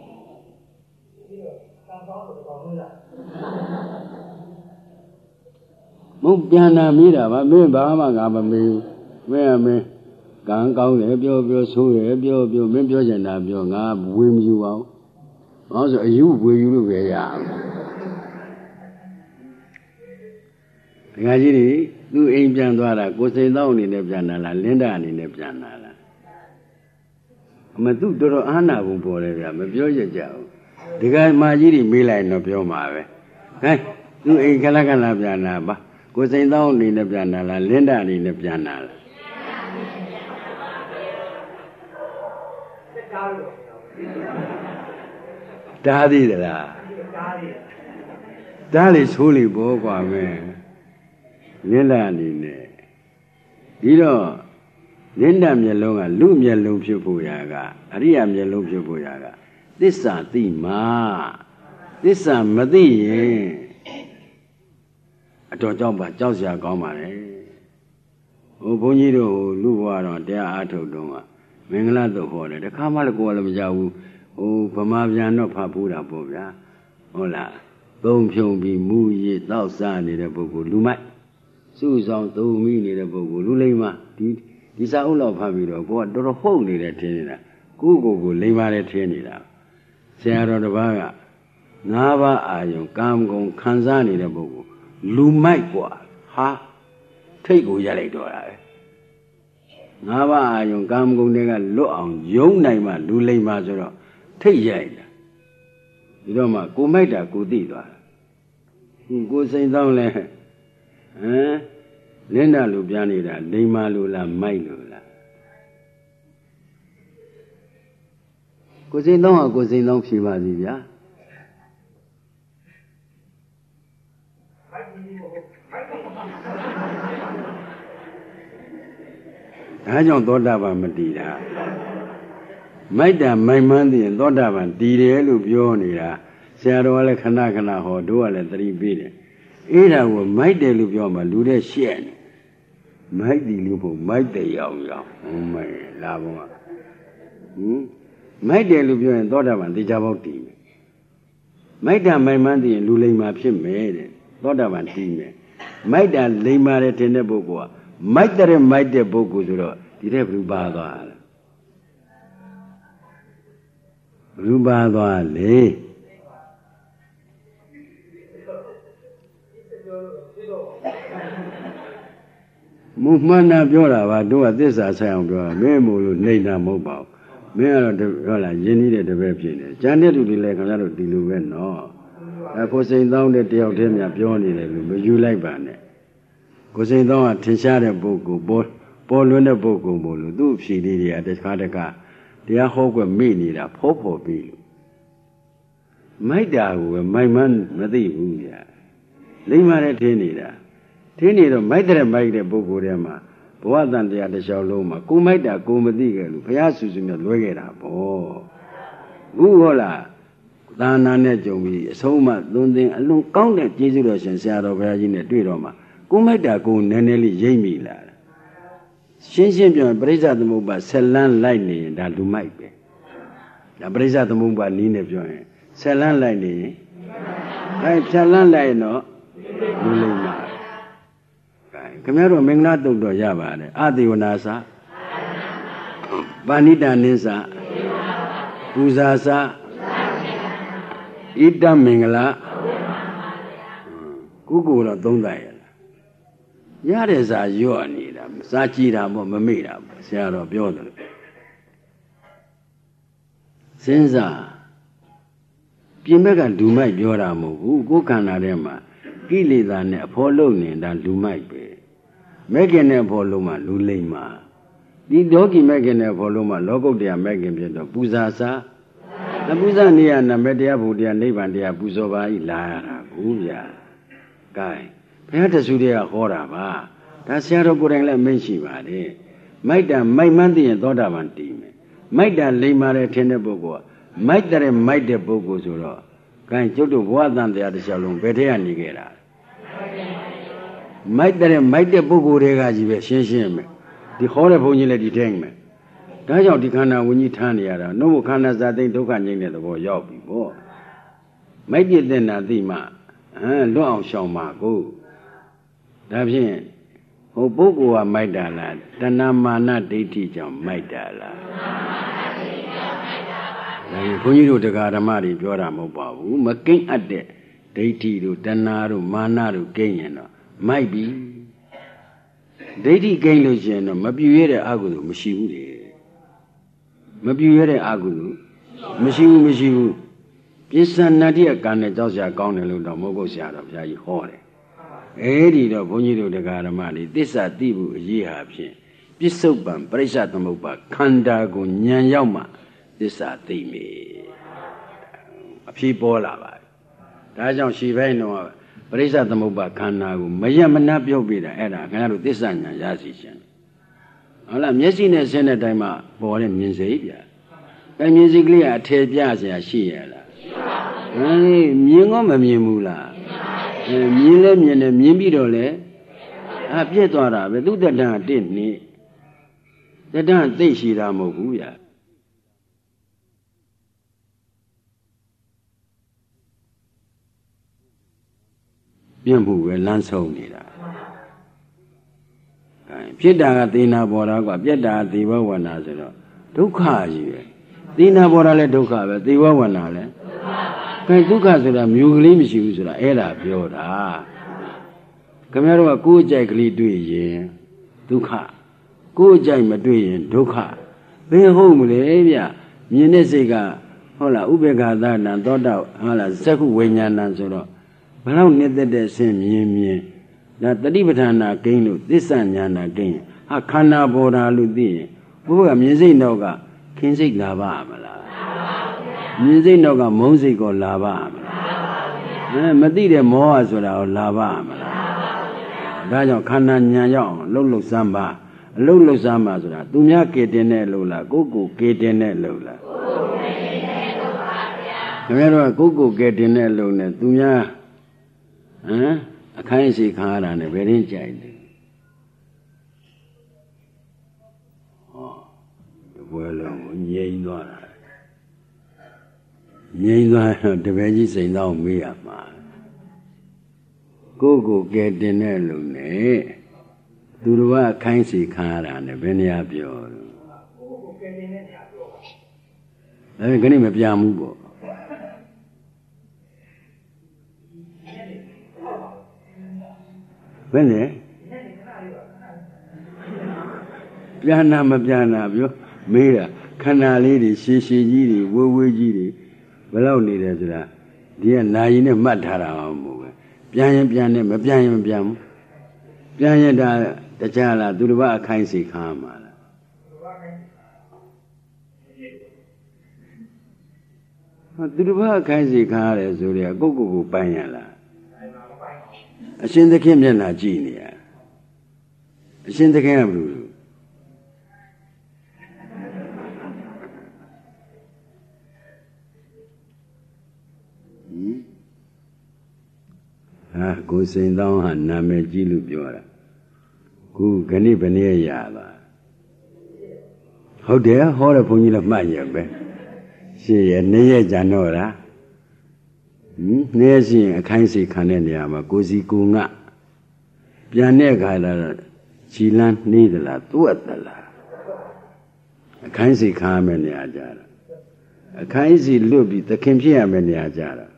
မဟုတ်ပြန်တာမိတာပါမင်းဘာမှငါမမေးဘူးမင်းအမင်းကံကောင်းတယ်ပြောပြောဆိုးတယ်ပြောပြောမင်းပြောချင်တာပြောငါဝေမယူပါဘူးဘာလို့ဆိုအယူဝေယူလို့ပဲရအောင်ငါကြီးတွေသူ့အိမ်ပြန်သွားတာကိုစိန်သောအနေနဲ့ပြန်လာလားလင်းတာအနေနဲ့ပြန်လာလားအမသူတော်တော်အာနာဘူးပေါ်တယ်ဗျာမပြောရကြဘူးဒီကမာကြီးတွေမေးလိုက်တော့ပြောမှာပဲဟဲ့သူ့အိမ်ခဏခဏပြန်လာပါကိုစိန်သောအနေနဲ့ပြန်လာလားလင်းတာအနေနဲ့ပြန်လာလားတားသေးသလားတားလေဆိုးလေဘောကွာမဲလင်းတာအနေနဲ့ဒီတော့လင်းတာမျက်လုံးကလူမျက်လုံးဖြစ်ဖို့ရာကအရိယာမျက်လုံးဖြစ်ဖို့ရာကသစ္စာသိမှာသစ္စာမသိရင်အတော်ကြောက်ပါကြောက်စရာကောင်းပါလေဟိုဘုန်းကြီးတို့လူဘွားတော့တရားအားထုတ်တော့ကမင်္ဂလာတော့ဟောတယ်တခါမှလည်းကိုယ်လည်းမကြောက်ဘူးဟိုဗမာပြန်တော့ဖတ်ဖို့တာပေါ့ဗျာဟုတ်လားသုံးဖြုံပြီးမူရည်တောက်စားနေတဲ့ပုဂ္ဂိုလ်လူမိုက်စုဆောင်သုံးမိနေတဲ့ပုဂ္ဂိုလ်လူလိမ္မာဒီဒီစာအုပ်လောက်ဖတ်ပြီးတော့ကိုကတော်တော်ဟုတ်နေတယ်ထင်နေတာကိုယ့်ကိုယ်ကိုလိမ္မာတယ်ထင်နေတာဆရာတော်တစ်ပါးကငါးပါးအာယုံကာမဂုဏ်ခံစားနေတဲ့ပုဂ္ဂိုလ်လူမိုက်กว่าဟာထိတ်ကိုရလိုက်တော့တာပဲငါးပါးအာယုံကာမဂုဏ်တွေကလွတ်အောင်ယုံနိုင်မှလူလိမ္မာဆိုတော့ထိတ်ရိုက်တာဒီတော့မှကိုမိုက်တာကိုသိသွားတာဟင်ကိုစိန်သောင်းလဲဟမ်လင်းတာလူပြနေတာလိမ္မာလူလားမိုက်လူလားကိုစိန်သောင်းဟာကိုစိန်သောင်းဖြေပါစီဗျာဒါကြောင့်သောတာပန်မတည်တာမိုက်တာမိုက်မှန်းသိရင်သောတာပန်တည်တယ်လို့ပြောနေတာဆရာတော်ကလည်းခဏခဏဟောတို့ကလည်းသတိပေးတယ်အေးဒါကိုမိုက်တယ်လို့ပြောမှလူတဲ့ရှက်နေမိုက်တယ်လို့ဖို့မိုက်တယ်ရောက်ရောက်ဟိုမဲလာဘုံကဟင်မိုက်တယ်လို့ပြောရင်သောတာပန်တရားပေါက်တည်မယ်မိုက်တာမိုက်မှန်းသိရင်လူလိမ္မာဖြစ်မယ်တဲ့သောတာပန်တည်မယ်မိုက်တာလိမ္မာတယ်ထင်တဲ့ပုဂ္ဂိုလ်ကမိုက်တဲ့မိုက်တဲ့ပုဂ္ဂိုလ်ဆိုတော့ဒီတဲ့ဘယ်ပါသွားလဲဘယ်ပါသွားလေမူမှန်တာပြောတာပါတို့ကသစ္စာဆိုင်အောင်ပြောတာမင်းမို့လို့နေတာမဟုတ်ပါဘူးမင်းကတော့ဟုတ်လားယဉ်နေတဲ့တပည့်ဖြစ်နေကျန်တဲ့လူတွေလည်းခင်ဗျားတို့ဒီလိုပဲနော်အခုစိန်သောင်းတဲ့တယောက်တည်းများပြောနေတယ်လို့မယူလိုက်ပါနဲ့ကိုစိန်သောင်းကထင်ရှားတဲ့ပုဂ္ဂိုလ်ပေါ်ပေါ်လွန်းတဲ့ပုဂ္ဂိုလ်မို့လို့သူ့ဖြေလေးတွေကတခါတခါတရားဟောကွက်မေ့နေတာဖောဖောပြီးလို့မိုက်တာကိုပဲမိုက်မှန်းမသိဘူးကြာလိမ္မာတဲ့ထင်းနေတာထင်းနေတော့မိုက်တဲ့မိုက်တဲ့ပုဂ္ဂိုလ်တွေမှာဘဝတန်တရားတစ်လျှောက်လုံးမှာကိုမိုက်တာကိုမသိခဲ့လို့ဘုရားဆူဆူမြတ်လွဲခဲ့တာပေါ့ခုဟုတ်လားသာနာနဲ့ကြုံပြီးအဆုံးမသွန်သင်အလွန်ကောင်းတဲ့ကျေးဇူးတော်ရှင်ဆရာတော်ဘုရားကြီးနဲ့တွေ့တော့မှကိုမိုက်တာကိုနည်းနည်းလေးရိပ်မိလာတာရှင်းရှင်းပြောရင်ပရိစ္ဆသမုပ္ပါဆက်လန်းလိုက်နေရင်ဒါလူမိုက်ပဲဒါပရိစ္ဆသမုပ္ပါနီးနေပြောရင်ဆက်လန်းလိုက်နေရင်အဲဖြတ်လန်းလိုက်ရင်တော့လူလိမ္မာခင်ဗျားတို့မင်္ဂလာတုတ်တော်ရပါတယ်အသေဝနာစာပါဏိတနိစ္စပူဇာစာဣတမင်္ဂလာကုကုတော့သုံးတရလားရတဲ့စာရော့နေတာစာကြည့်တာပေါ့မမေ့တာပေါ့ဆရာတော်ပြောတယ်စဉ်းစားပြင်ဘက်ကလူမိုက်ပြောတာမဟုတ်ဘူးကိုယ်ခန္ဓာထဲမှာကိလေသာနဲ့အဖော်လုံးနေတာလူမိုက်ပဲမဲ့ခင်နဲ့အဖော်လုံးမှာလူလိမ္မာဒီဒေါကိမဲ့ခင်နဲ့အဖော်လုံးမှာလောကုတ္တရာမဲ့ခင်ဖြစ်တော့ပူဇာစာအပူဇာနေရနမေတရားဘုရားနိဗ္ဗာန်တရားပူဇော်ပါဤလာရတာဘူးဗျာကဲဘုရားတဆူတွေကဟောတာပါဒါဆရာတော်ကိုယ်တိုင်လည်းမင်းရှိပါတယ်မိုက်တာမိုက်မှန်းသိရင်သောတာပန်တည်မယ်မိုက်တာလိမ္မာတယ်ထင်တဲ့ပုဂ္ဂိုလ်ကမိုက်တဲ့မိုက်တဲ့ပုဂ္ဂိုလ်ဆိုတော့ကဲကျုပ်တို့ဘဝတန်တရားတစ်လျှောက်လုံးဘယ်ထဲကနေခဲ့တာမိုက်တဲ့မိုက်တဲ့ပုဂ္ဂိုလ်တွေကကြီးပဲရှင်းရှင်းပဲဒီဟောတဲ့ဘုန်းကြီးလည်းဒီထဲမှာဒါကြောင့်ဒီခန္ဓာဝิญဉ်ထမ်းနေရတာနှုတ်ခန္ဓာဇာတိဒုက္ခငြိမ်းတဲ့သဘောရောက်ပြီပေါ့မိုက်ပြတဲ့နာသိမှဟမ်လွတ်အောင်ရှောင်ပါကိုဒါဖြင့်ဟိုပုဂ္ဂိုလ်ကမိုက်တာလားတဏမာနဒိဋ္ဌိကြောင့်မိုက်တာလားဒါကြီးဘုန်းကြီးတို့တရားဓမ္မတွေပြောတာမဟုတ်ပါဘူးမကိမ့်အပ်တဲ့ဒိဋ္ဌိတို့တဏှာတို့မာနတို့ကိမ့်ရင်တော့ might be ဒိဋ္ဌိကိန်းလို့ရှိရင်တော့မပြည့်ရတဲ့အကုသိုလ်မရှိဘူးလေမပြည့်ရတဲ့အကုသိုလ်မရှိဘူးမရှိဘူးပိဿနတ္တိယကံနဲ့ကြောက်စရာကောင်းတယ်လို့တော့မဟုတ်ဘူးဆရာတော်ဘုရားကြီးဟောတယ်အဲ့ဒီတော့ဘုန်းကြီးတို့တရားဓမ္မတွေသစ္စာသိဖို့အရေးဟာဖြင့်ပစ္စုပ္ပန်ပရိစ္ဆသမုပ္ပါခန္ဓာကိုဉာဏ်ရောက်မှသစ္စာသိမေအဖြေပေါ်လာပါဒါကြောင့်ရှေ့ပိုင်းတော့ပရိစ္ဆသမုပ္ပါခန္ဓာကိုမရမနှပ်ပြုတ်ပြတာအဲ့ဒါခင်ဗျားတို့သစ္စာဉာဏ်ရစီရှင်ဟုတ်လားမျက်စိနဲ့ဆင်းတဲ့တိုင်းမှာပေါ်တဲ့မြင်စိဗျာအဲမြင်စိကလေးကအထည်ပြเสียရှိရလားဟမ်မြင်ကောမမြင်ဘူးလားအဲမြင်လဲမြင်တယ်မြင်ပြီးတော့လဲအပြည့်သွားတာပဲသူတတန်တစ်နှစ်တတန်သိရှိတာမဟုတ်ဘူးဗျာပြင့်မှုပဲလမ်းဆုံးနေတာအဲဖြစ်တာကသေနာပေါ်တာကပြက်တာသေဘဝနာဆိုတော့ဒုက္ခကြီးပဲသေနာပေါ်တာလည်းဒုက္ခပဲသေဘဝနာလည်းဒုက္ခပဲဒုက္ခဆိုတာမျိုးကလေးမရှိဘူးဆိုတာအဲ့ဒါပြောတာခင်ဗျားတို့ကကိုယ်ကြိုက်ကလေးတွေ့ရင်ဒုက္ခကိုယ်ကြိုက်မတွေ့ရင်ဒုက္ခဘယ်ဟုတ်မလဲဗျမြင်တဲ့စိတ်ကဟုတ်လားဥပေက္ခသနာသောတာဟုတ်လားသက္ခုဝိညာဏဆိုတော့ဘလောက်နှစ်သက်တဲ့ဆင်းမြင်မြင်ဒါတတိပဋ္ဌာနာကိန်းလို့သစ္စာဉာဏကိန်းဟာခန္ဓာပေါ်တာလို့သိရင်ဘုရားမြင်စိတ်တော့ကခင်းစိတ်လာပါမလားမြင်စိတ်တော့ကမုန်းစိတ်ကိုလာပါမလားအဲမသိတဲ့မောဟဆိုတာကိုလာပါမလားဒါကြောင့်ခန္ဓာဉာဏ်ရောက်အောင်လှုပ်လှုပ်စမ်းပါအလှုပ်လှုပ်စမ်းပါဆိုတာသူများကေတင်တဲ့လှုပ်လားကိုကိုကေတင်တဲ့လှုပ်လားကိုကိုကေတင်တဲ့လှုပ်ပါဗျာခင်ဗျားတို့ကကိုကိုကေတင်တဲ့လှုပ်နဲ့သူများဟမ်အခိုင်းအစီခါရတာနဲ့ဘယ်ရင်းကြိုက်လဲဟောဒီဘွယ်လုံးကိုငြိမ်သွားတာငြိမ်သွားတော့တပည့်ကြီးစိန်တော့မေးရမှာကိုကိုကဲတင်တဲ့လူနဲ့သူတို့ကအခိုင်းစီခါရတာနဲ့ဘယ်နေရာပြောတော့ကိုကိုကဲတင်တဲ့နေရာပြောပါအဲခဏမပြမှုပေါ့ဘယ်နဲ့ပြန်နာမပြန်နာပြောမေးတာခန္ဓာလေးတွေရှည်ရှည်ကြီးတွေဝေးဝေးကြီးတွေဘယ်လောက်နေတယ်ဆိုတာဒီကနာယီနဲ့မှတ်ထားတာမဟုတ်ဘူးပြန်ရင်ပြန်တယ်မပြန်ရင်မပြန်ဘူးပြန်ရင်ဒါတခြားလားသူတစ်ပါးအခိုင်းစီခါမှာလားဟာသူတစ်ပါးအခိုင်းစီခါရတယ်ဆိုတော့ကိုယ့်ကိုယ်ကိုပိုင်ရလားအရှင်သခင်မျက်နှာကြည့်နေရအရှင်သခင်ကဘယ်လိုလဲဟင်ဟာကိုစိန်သောင်းဟာနာမည်ကြီးလို့ပြောတာခုခဏိဘယ်နည်းရပါဟုတ်တယ်ဟောတဲ့ဘုန်းကြီးလည်းမှတ်ရပဲရှေ့ရနေရကြံတော့လားဟင်နေရှိရင်အခိုင်းစီခံတဲ့နေရာမှာကိုစီကိုငါပြန်တဲ့ခါလာခြီလန်းနေသလားသူ့အတလားအခိုင်းစီခံရမယ့်နေရာကြတာအခိုင်းစီလွတ်ပြီးသခင်ဖြစ်ရမယ့်နေရာကြတာ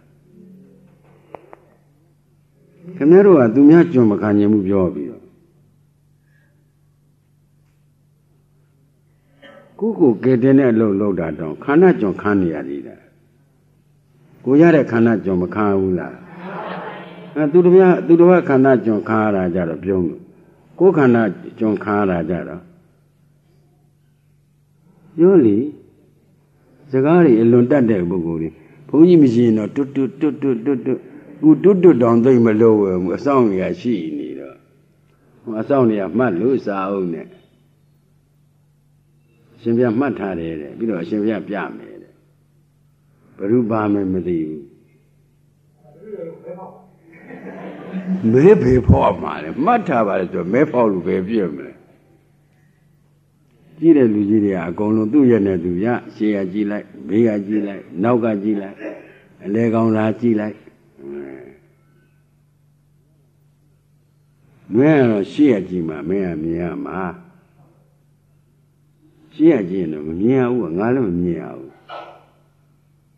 ခင်ဗျားတို့ကသူများကြုံမခံနိုင်မှုပြောပြီးတော့ကိုကိုကဲတဲ့နဲ့လှုပ်လှုပ်တာတော့ခန္ဓာကြုံခံနေရသေးတယ်ကိုရတဲ့ခန္ဓာကြုံမခံဘူးလားအဲသူတို့ကသူတို့ကခန္ဓာကြုံခံရတာကြတော့ပြုံးလို့ကိုယ်ခန္ဓာကြုံခံရတာကြတော့ပြောလေစကားတွေအလွန်တတ်တဲ့ပုဂ္ဂိုလ်တွေဘုန်းကြီးမရှိရင်တော့တွတ်တွတ်တွတ်တွတ်တွတ်တွတ်ကူတွတ်တွတ်တောင်သိမလို့ဘူးအဆောင်ကြီးရှိနေတော့အဆောင်ကြီးမှတ်လို့စာအုပ်နဲ့ရှင်ပြမှတ်ထားတယ်တဲ့ပြီးတော့ရှင်ပြပြမယ်တဲ့ဘယ်သူပါမယ်မသိဘူးမဲဖေဖောက်မှာလေမှတ်ထားပါလေဆိုမဲဖောက်လို့ပဲပြည့်မလဲကြည့်တဲ့လူကြီးတွေကအကုန်လုံးသူ့ရဲ့နဲ့သူရရှေ့ကကြည့်လိုက်ဘေးကကြည့်လိုက်နောက်ကကြည့်လိုက်အလဲကောင်းလားကြည့်လိုက်မင်းကတော့ရှေ့ကကြည့်မှမင်းကမြင်ရမှာရှေ့ကကြည့်ရင်တော့မမြင်ရဘူးငါလည်းမမြင်ရဘူး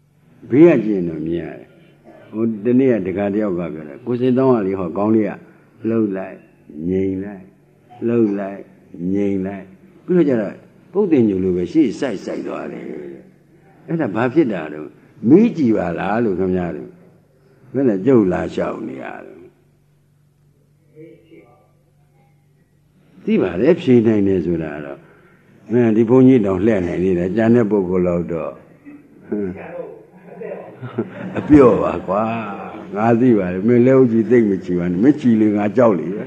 ဘေးကကြည့်ရင်တော့မြင်ရတယ်ဟိုတနေ့ကတခါတယောက်ကပြောတယ်ကိုစိန်တောင်းကလေဟောကောင်းလေးကလှုပ်လိုက်ငြိမ်လိုက်လှုပ်လိုက်ငြိမ်လိုက်ပြီးတော့ကျတော့ပုတ်တင်ညူလိုပဲရှေ့ဆိုင်ဆိုင်သွားတယ်အဲ့ဒါဘာဖြစ်တာတော့မီးကြည်ပါလားလို့ခင်ဗျားတို့ဘယ်နဲ့ကြုတ်လာရှောက်နေရတော့သိပါလေဖြေနိုင်တယ်ဆိုတာတော့မင်းဒီဘုန်းကြီးတောင်လှည့်နိုင်နေတယ်ကြံတဲ့ပုဂ္ဂိုလ်လောက်တော့အပြော့ပါကွာငါသိပါတယ်မင်းလည်းဥကြီးသိမ့်မချီပါနဲ့မချီလေငါကြောက်လေပဲ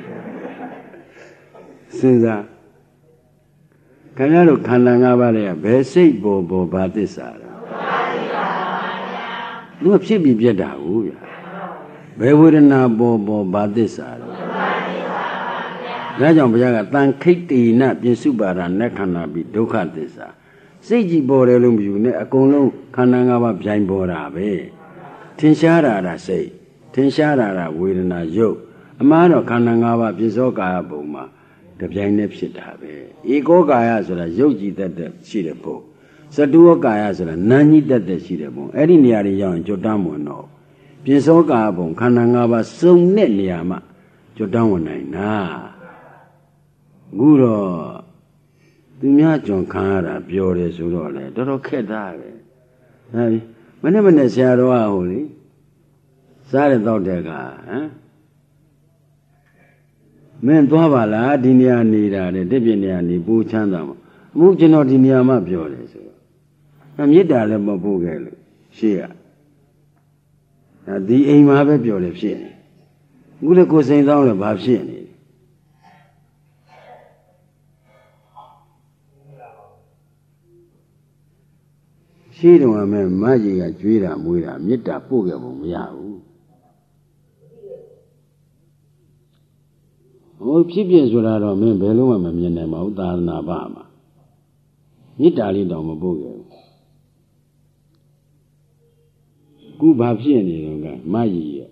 စဉ်းစားခင်ဗျားတို့ခန္ဓာ၅ပါးတွေကဘယ်စိတ်ပေါ်ပေါ်ဘာသစ္စာလဲသူကဖြစ်ပြီးပြတ်တာဟုတ်ဗျာဘယ်ဝေဒနာပေါ်ပေါ်ဘာသစ္စာလဲဒါကြောင့်ဘုရားကတန်ခိတ္တိနပြစ္စုပါဒနခန္ဓာပြီးဒုက္ခသစ္စာစိတ်ကြည်ပေါ်တယ်လို့မယူနဲ့အကုန်လုံးခန္ဓာ၅ပါးပြိုင်ပေါ်တာပဲထင်ရှားတာကစိတ်ထင်ရှားတာကဝေဒနာရုပ်အမှားတော့ခန္ဓာ၅ပါးပြစ္ဆောကာယဘုံမှာတပြိုင်တည်းဖြစ်တာပဲဧကောကာယဆိုတာရုပ်ကြည်တတ်တဲ့ရှိတဲ့ဘုံသတ္တဝကာယဆိုတာနာညှိတတ်တဲ့ရှိတဲ့ဘုံအဲ့ဒီနေရာတွေရောက်ရင်ကြွတမ်းဝင်တော့ပြစ္ဆောကာယဘုံခန္ဓာ၅ပါးစုံတဲ့နေရာမှာကြွတမ်းဝင်နိုင်တာအခုတော့သူများကြုံခံရတာပြောတယ်ဆိုတော့လေတော်တော်ခက်တာပဲဟဲ့မနေ့မနေ့ဆရာတော်ကဟိုလေစားတဲ့တောက်တဲ့ကဟမ်မင်းသွားပါလားဒီနေရာနေတာတဲ့တစ်ပြည့်နေရာနေပူချမ်းသာမှာအမှုကျွန်တော်ဒီနေရာမှာပြောတယ်ဆိုတော့အမြစ်တာလည်းမပို့ခဲ့လို့ရှေ့ကဒါဒီအိမ်မှာပဲပြောတယ်ဖြစ်နေအခုလည်းကိုယ်စိန်သောင်းလည်းဘာဖြစ်နေရှိတော့အမေမကြီးကကြွေးတာမွေးတာမေတ္တာပို့ခဲ့ဖို့မရဘူးဟိုဖြစ်ဖြစ်ဆိုတာတော့မင်းဘယ်လုံးမှမမြင်နိုင်ပါဘူးသာသနာ့ဘာမှာမေတ္တာလေးတောင်မပို့ခဲ့ဘူးခုဘာဖြစ်နေတော့ကမကြီးရဲ့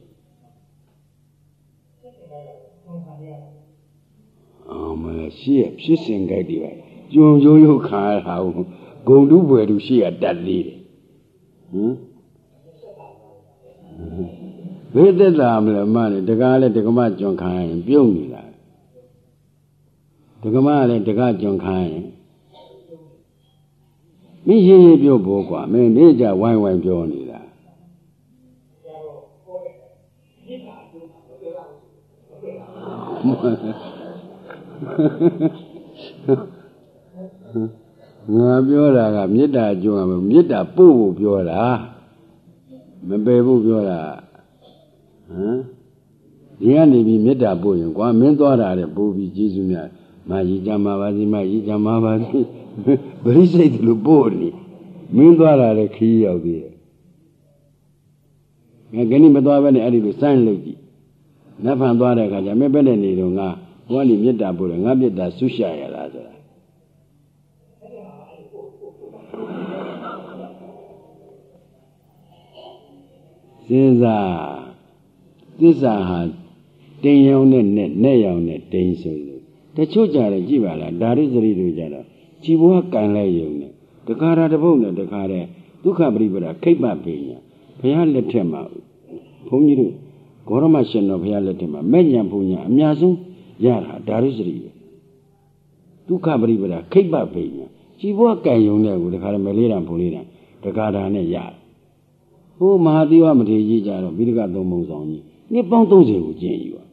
အော်မရှိရဖြစ်စဉ်ကြိုက်တွေပဲကြုံရိုးရိုးခါရတာဟုတ်ဂုံတုဘွယ်သူရှိရတတ်သေးတယ်ဟမ်ဘယ်သက်သာမလဲမနဲ့တကားလဲတက္ကမကြွန်ခိုင်းပြုံးနေတာတက္ကမလည်းတကားကြွန်ခိုင်းမင်းရေးရေးပြောဖို့ကွာမင်းနေကြဝိုင်းဝိုင်းပြောနေတာငါပြောတာကမေတ္တာကြုံရမယ်မေတ္တာပို့ဖို့ပြောတာမပယ်ဖို့ပြောတာဟမ်ဒီကနေပြီးမေတ္တာပို့ရင်ကွာမင်းသွားတာတဲ့ပို့ပြီးကျေးဇူးများမာကြီးကြမှာပါစီမာကြီးကြမှာပါစီဗရိစိတ်လို့ပို့နေမင်းသွားတာတဲ့ခီးရောက်သေးတယ်ငါကနေ့မသွားဘဲနဲ့အဲ့ဒီလိုစမ်းလို့ကြည့်နတ်ဖန်သွားတဲ့အခါကျမင်းပဲနဲ့နေတော့ငါဘုရားนี่မေတ္တာပို့တယ်ငါမေတ္တာဆုရှာရလားဆိုတာစဉ်းစားသစ္စာဟာတင်းရောင်နဲ့နဲ့နဲ့ရောင်နဲ့တင်းဆိုလို့တချို့ကြတယ်ကြည့်ပါလားဒါရိစရိတို့ကြတော့ခြေဘွားကန်လိုက်ယုံနဲ့တခါတာတပုတ်နဲ့တခါတဲ့ဒုက္ခပရိပဒါခိတ်ပပိညာဘုရားလက်ထက်မှာဘုန်းကြီးတို့ဂေါရမရှင်တော်ဘုရားလက်ထက်မှာမဲ့ညာဘုံညာအများဆုံးရတာဒါရိစရိပဲဒုက္ခပရိပဒါခိတ်ပပိညာခြေဘွားကန်ယုံနဲ့ကိုတခါတည်းမလေးတံဖုန်လေးတံတခါတာနဲ့ရတယ်ဟိုမဟာသီဝမထေရကြီးကြတော့ဗိဓကသုံးပုံဆောင်ကြီးနှစ်ပေါင်းသုံးဆယ်ကိုကျင့်ယူပါ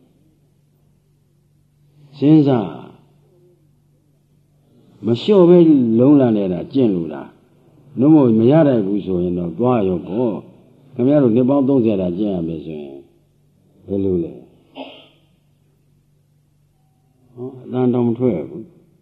စဉ်းစားမလျှော့ပဲလုံးလာနေတာကျင့်လို့လားနှုတ်မမရနိုင်ဘူးဆိုရင်တော့သွားရောပေါ့ခင်ဗျားတို့နှစ်ပေါင်းသုံးဆယ်တာကျင့်ရမယ်ဆိုရင်ဘယ်လိုလဲဟောအတန်တောင်မထွက်ဘူး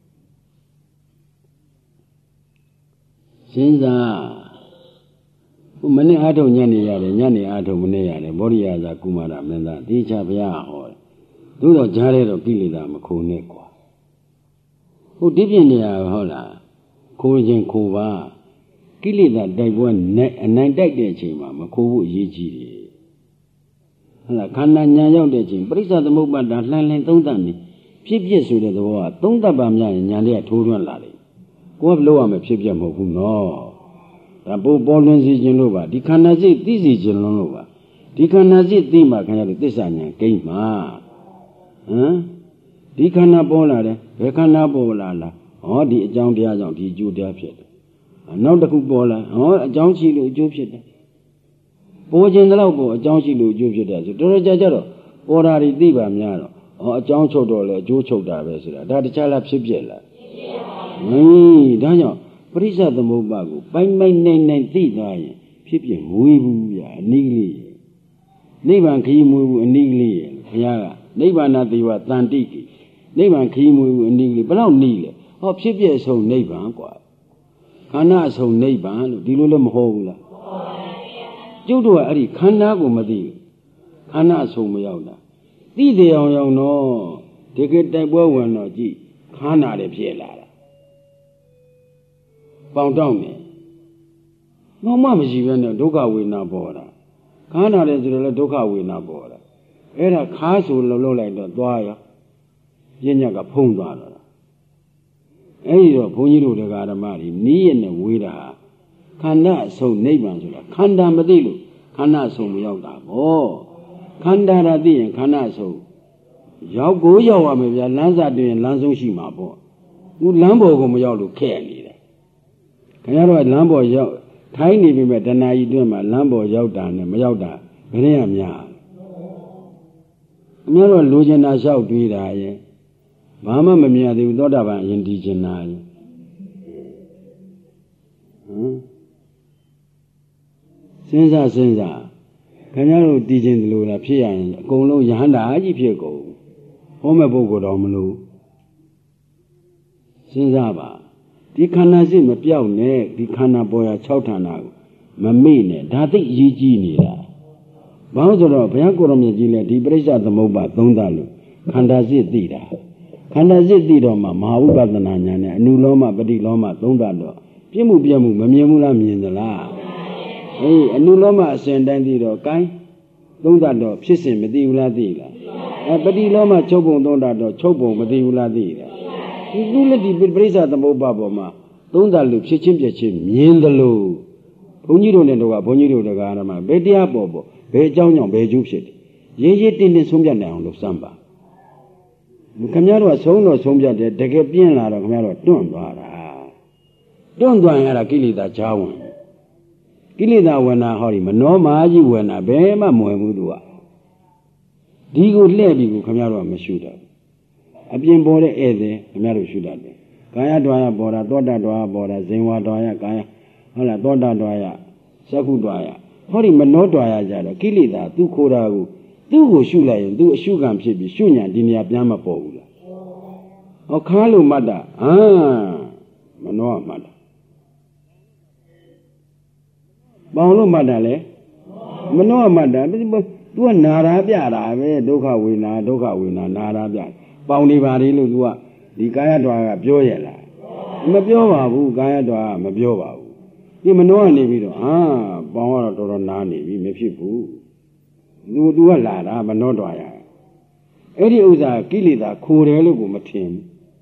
စဉ်းစားမနေ့အားထုတ်ညနေရတယ်ညနေအားထုတ်မနေ့ရတယ်ဗောဓိယာသာကုမာရမင်းသားတိချဘုရားဟောတယ်သို့တော့ကြားတဲ့တော့ကိလေသာမခိုးနဲ့ကွာဟုတ်ဒီပြင်နေရဟုတ်လားခိုးခြင်းခိုးပါကိလေသာတိုက်ပွဲနဲ့အနိုင်တိုက်တဲ့အချိန်မှာမခိုးဖို့အရေးကြီးတယ်ဟုတ်လားခန္ဓာညာရောက်တဲ့အချိန်ပရိစ္ဆသမုပ္ပါဒလှန်လှန်သုံးသပ်နေဖြစ်ဖြစ်ဆိုတဲ့သဘောကသုံးသပ်ပါများရင်ညာလေးကထိုးထွန်းလာတယ်ကိုကဘလို့ရမယ်ဖြစ်ဖြစ်မဟုတ်ဘူးနော်ဒါပို့ပေါ်လွင်စီခြင်းလို့ပါဒီခန္ဓာစိတ်သိစီခြင်းလို့ပါဒီခန္ဓာစိတ်သိမှခင်ဗျားတို့သစ္စာဉာဏ်ကိန်းမှာဟမ်ဒီခန္ဓာပေါ်လာတယ်ဘယ်ခန္ဓာပေါ်လာလားဟောဒီအကြောင်းတရားကြောင့်ဒီအကျိုးတရားဖြစ်တယ်နောက်တစ်ခုပေါ်လာဟောအကြောင်းရှိလို့အကျိုးဖြစ်တယ်ပေါ်ခြင်းတော့ပေါ်အကြောင်းရှိလို့အကျိုးဖြစ်တယ်ဆိုတော်တော်ကြာကြတော့ပေါ်တာတွေသိပါများတော့ဟောအကြောင်းချုပ်တော့လေအကျိုးချုပ်တာပဲဆိုတာဒါတခြားလားဖြစ်ပြက်လားဟင်းဒါကြောင့်ပရိစ္ဆသမုပ္ပါကိုပိုင်ပိုင်နိုင်နိုင်သိသွားရင်ဖြစ်ပြမွေးဘူးဗျာအနိကလေးနိဗ္ဗာန်ခရီးမွေးဘူးအနိကလေးရဲ့ဘုရားကနိဗ္ဗာန်သေဝတန်တိကိနိဗ္ဗာန်ခရီးမွေးဘူးအနိကလေးဘယ်တော့နီးလဲဟောဖြစ်ပြအဆုံးနိဗ္ဗာန်กว่าခန္ဓာအဆုံးနိဗ္ဗာန်လို့ဒီလိုလည်းမဟုတ်ဘူးလားကျုပ်တို့ကအဲ့ဒီခန္ဓာကိုမသိဘူးခန္ဓာအဆုံးမရောက်တာသိတယ်အောင်အောင်တော့ဒီကတိုက်ပွဲဝင်တော့ကြည့်ခန္ဓာလည်းဖြစ်လာတာပေါင်တောင်းနေမမမရှိဘဲနဲ့ဒုက္ခဝေဒနာပေါ်တာခန္ဓာလည်းဆိုတော့လည်းဒုက္ခဝေဒနာပေါ်တာအဲ့ဒါခါဆိုလှုပ်လှုပ်လိုက်တော့သွားရောပြညတ်ကဖုံးသွားတော့အဲ့ဒီတော့ဘုန်းကြီးတို့တရားဓမ္မတွေနီးရနဲ့ဝေးတာခန္ဓာအဆုံးနိဗ္ဗာန်ဆိုတာခန္ဓာမသိလို့ခန္ဓာအဆုံးမရောက်တာပေါ့ခန္ဓာရသိရင်ခန္ဓာအဆုံးရောက်ကိုရောက်ရမယ်ဗျာလမ်းစာတွင်လမ်းဆုံးရှိမှာပေါ့ခုလမ်းပေါ်ကိုမရောက်လို့ခက်နေတယ်ခင်ဗျားတို့ကလမ်းပေါ်ရောက်ထိုင်းနေပြီမဲ့တဏှာကြီးတွင်းမှာလမ်းပေါ်ရောက်တာနဲ့မရောက်တာဘယ်နဲ့ရများအများတော့လိုချင်တာလျှောက်တွေးတာရဲ့ဘာမှမမြင်သေးဘူးသောတာပန်အရင်ဒီချင်တာရဲ့ဟမ်စဉ်းစားစဉ်းစားခင်ဗျားတို့ဒီချင်တယ်လို့လားဖြစ်ရရင်အကုန်လုံးယဟန္တာကြီးဖြစ်ကုန်ဟောမဲ့ပုဂ္ဂိုလ်တော်မလို့စဉ်းစားပါဒီခန္ဓာစိတ်မပြောက်နဲ့ဒီခန္ဓာပေါ်ရ၆ဌာနကိုမမေ့နဲ့ဒါသိအရေးကြီးနေတာဘာလို့ဆိုတော့ဘုရားကိုရမြတ်ကြီးလည်းဒီပရိစ္ဆသမုပ္ပါသုံးသလို့ခန္ဓာစိတ်သိတာခန္ဓာစိတ်သိတော့မှမဟာဥပဒနာဉာဏ်နဲ့အနုလောမပฏิလောမသုံးသတော့ပြည့်မှုပြည့်မှုမမြင်ဘူးလားမြင်သလားအေးအနုလောမအစဉ်တိုင်းသိတော့ကိုင်းသုံးသတော့ဖြစ်စဉ်မသိဘူးလားသိလားအဲပฏิလောမချုပ်ပုံသုံးသတော့ချုပ်ပုံမသိဘူးလားသိလားဒီလူလက်ဒီပရိစ္ဆသမုပ္ပါပေါ်မှာသုံးသလို့ဖြစ်ချင်းပြချင်းမြင်သလိုဘုန်းကြီးတို့နဲ့တော့ကဘုန်းကြီးတို့တရားဓမ္မဘယ်တရားပေါ်ပေါ်ဘယ်အကြောင်းကြောင့်ဘယ်ကျိုးဖြစ်တယ်ရေးရေးတင်းတင်းဆုံးဖြတ်နိုင်အောင်လို့စမ်းပါခင်ဗျားတို့ကဆုံးတော့ဆုံးဖြတ်တယ်တကယ်ပြင်းလာတော့ခင်ဗျားတို့တွန့်သွားတာတွန့်သွားရင်အဲ့ဒါကိလေသာချားဝင်ကိလေသာဝင်တာဟောဒီမနောမာကြီးဝင်တာဘယ်မှမဝင်ဘူးသူကဒီကိုလှည့်ပြီးကိုခင်ဗျားတို့ကမရှုတတ်အပြင်ပေါ်တဲ့ဧည့်သည်ခင်ဗျားတို့ရှုတတ်တယ်ကာယတွာယပေါ်တာသောတတွာယပေါ်တာဇင်ဝတွာယကာယဟုတ်လားသောတတွာယသက္ခုတွာယဟောဒီမနောတွာယကြတော့ကိလေသာသူ့ခိုးတာကိုသူ့ကိုရှုလိုက်ရင်သူ့အရှုခံဖြစ်ပြီးရှုညာဒီနေရာပြန်မပေါ်ဘူးလားဟောခါလို့မှတ်တာအာမနောမှတ်တာပေါင်လို့မှတ်တာလေမနောမှတ်တာသူကနာရာပြတာပဲဒုက္ခဝေဒနာဒုက္ခဝေဒနာနာရာပြပေါင်နေပါလေလို့သူကဒီကာယတွာကပြောရလားမပြောပါဘူးကာယတွာကမပြောပါဘူးဒီမနောကနေပြီးတော့အာပေါင်ကတော့တော်တော်နာနေပြီမဖြစ်ဘူးသူသူကလာတာမနှောတော်ရအဲ့ဒီဥစ္စာကိလေသာခိုတယ်လို့ကိုမထင်ဘူး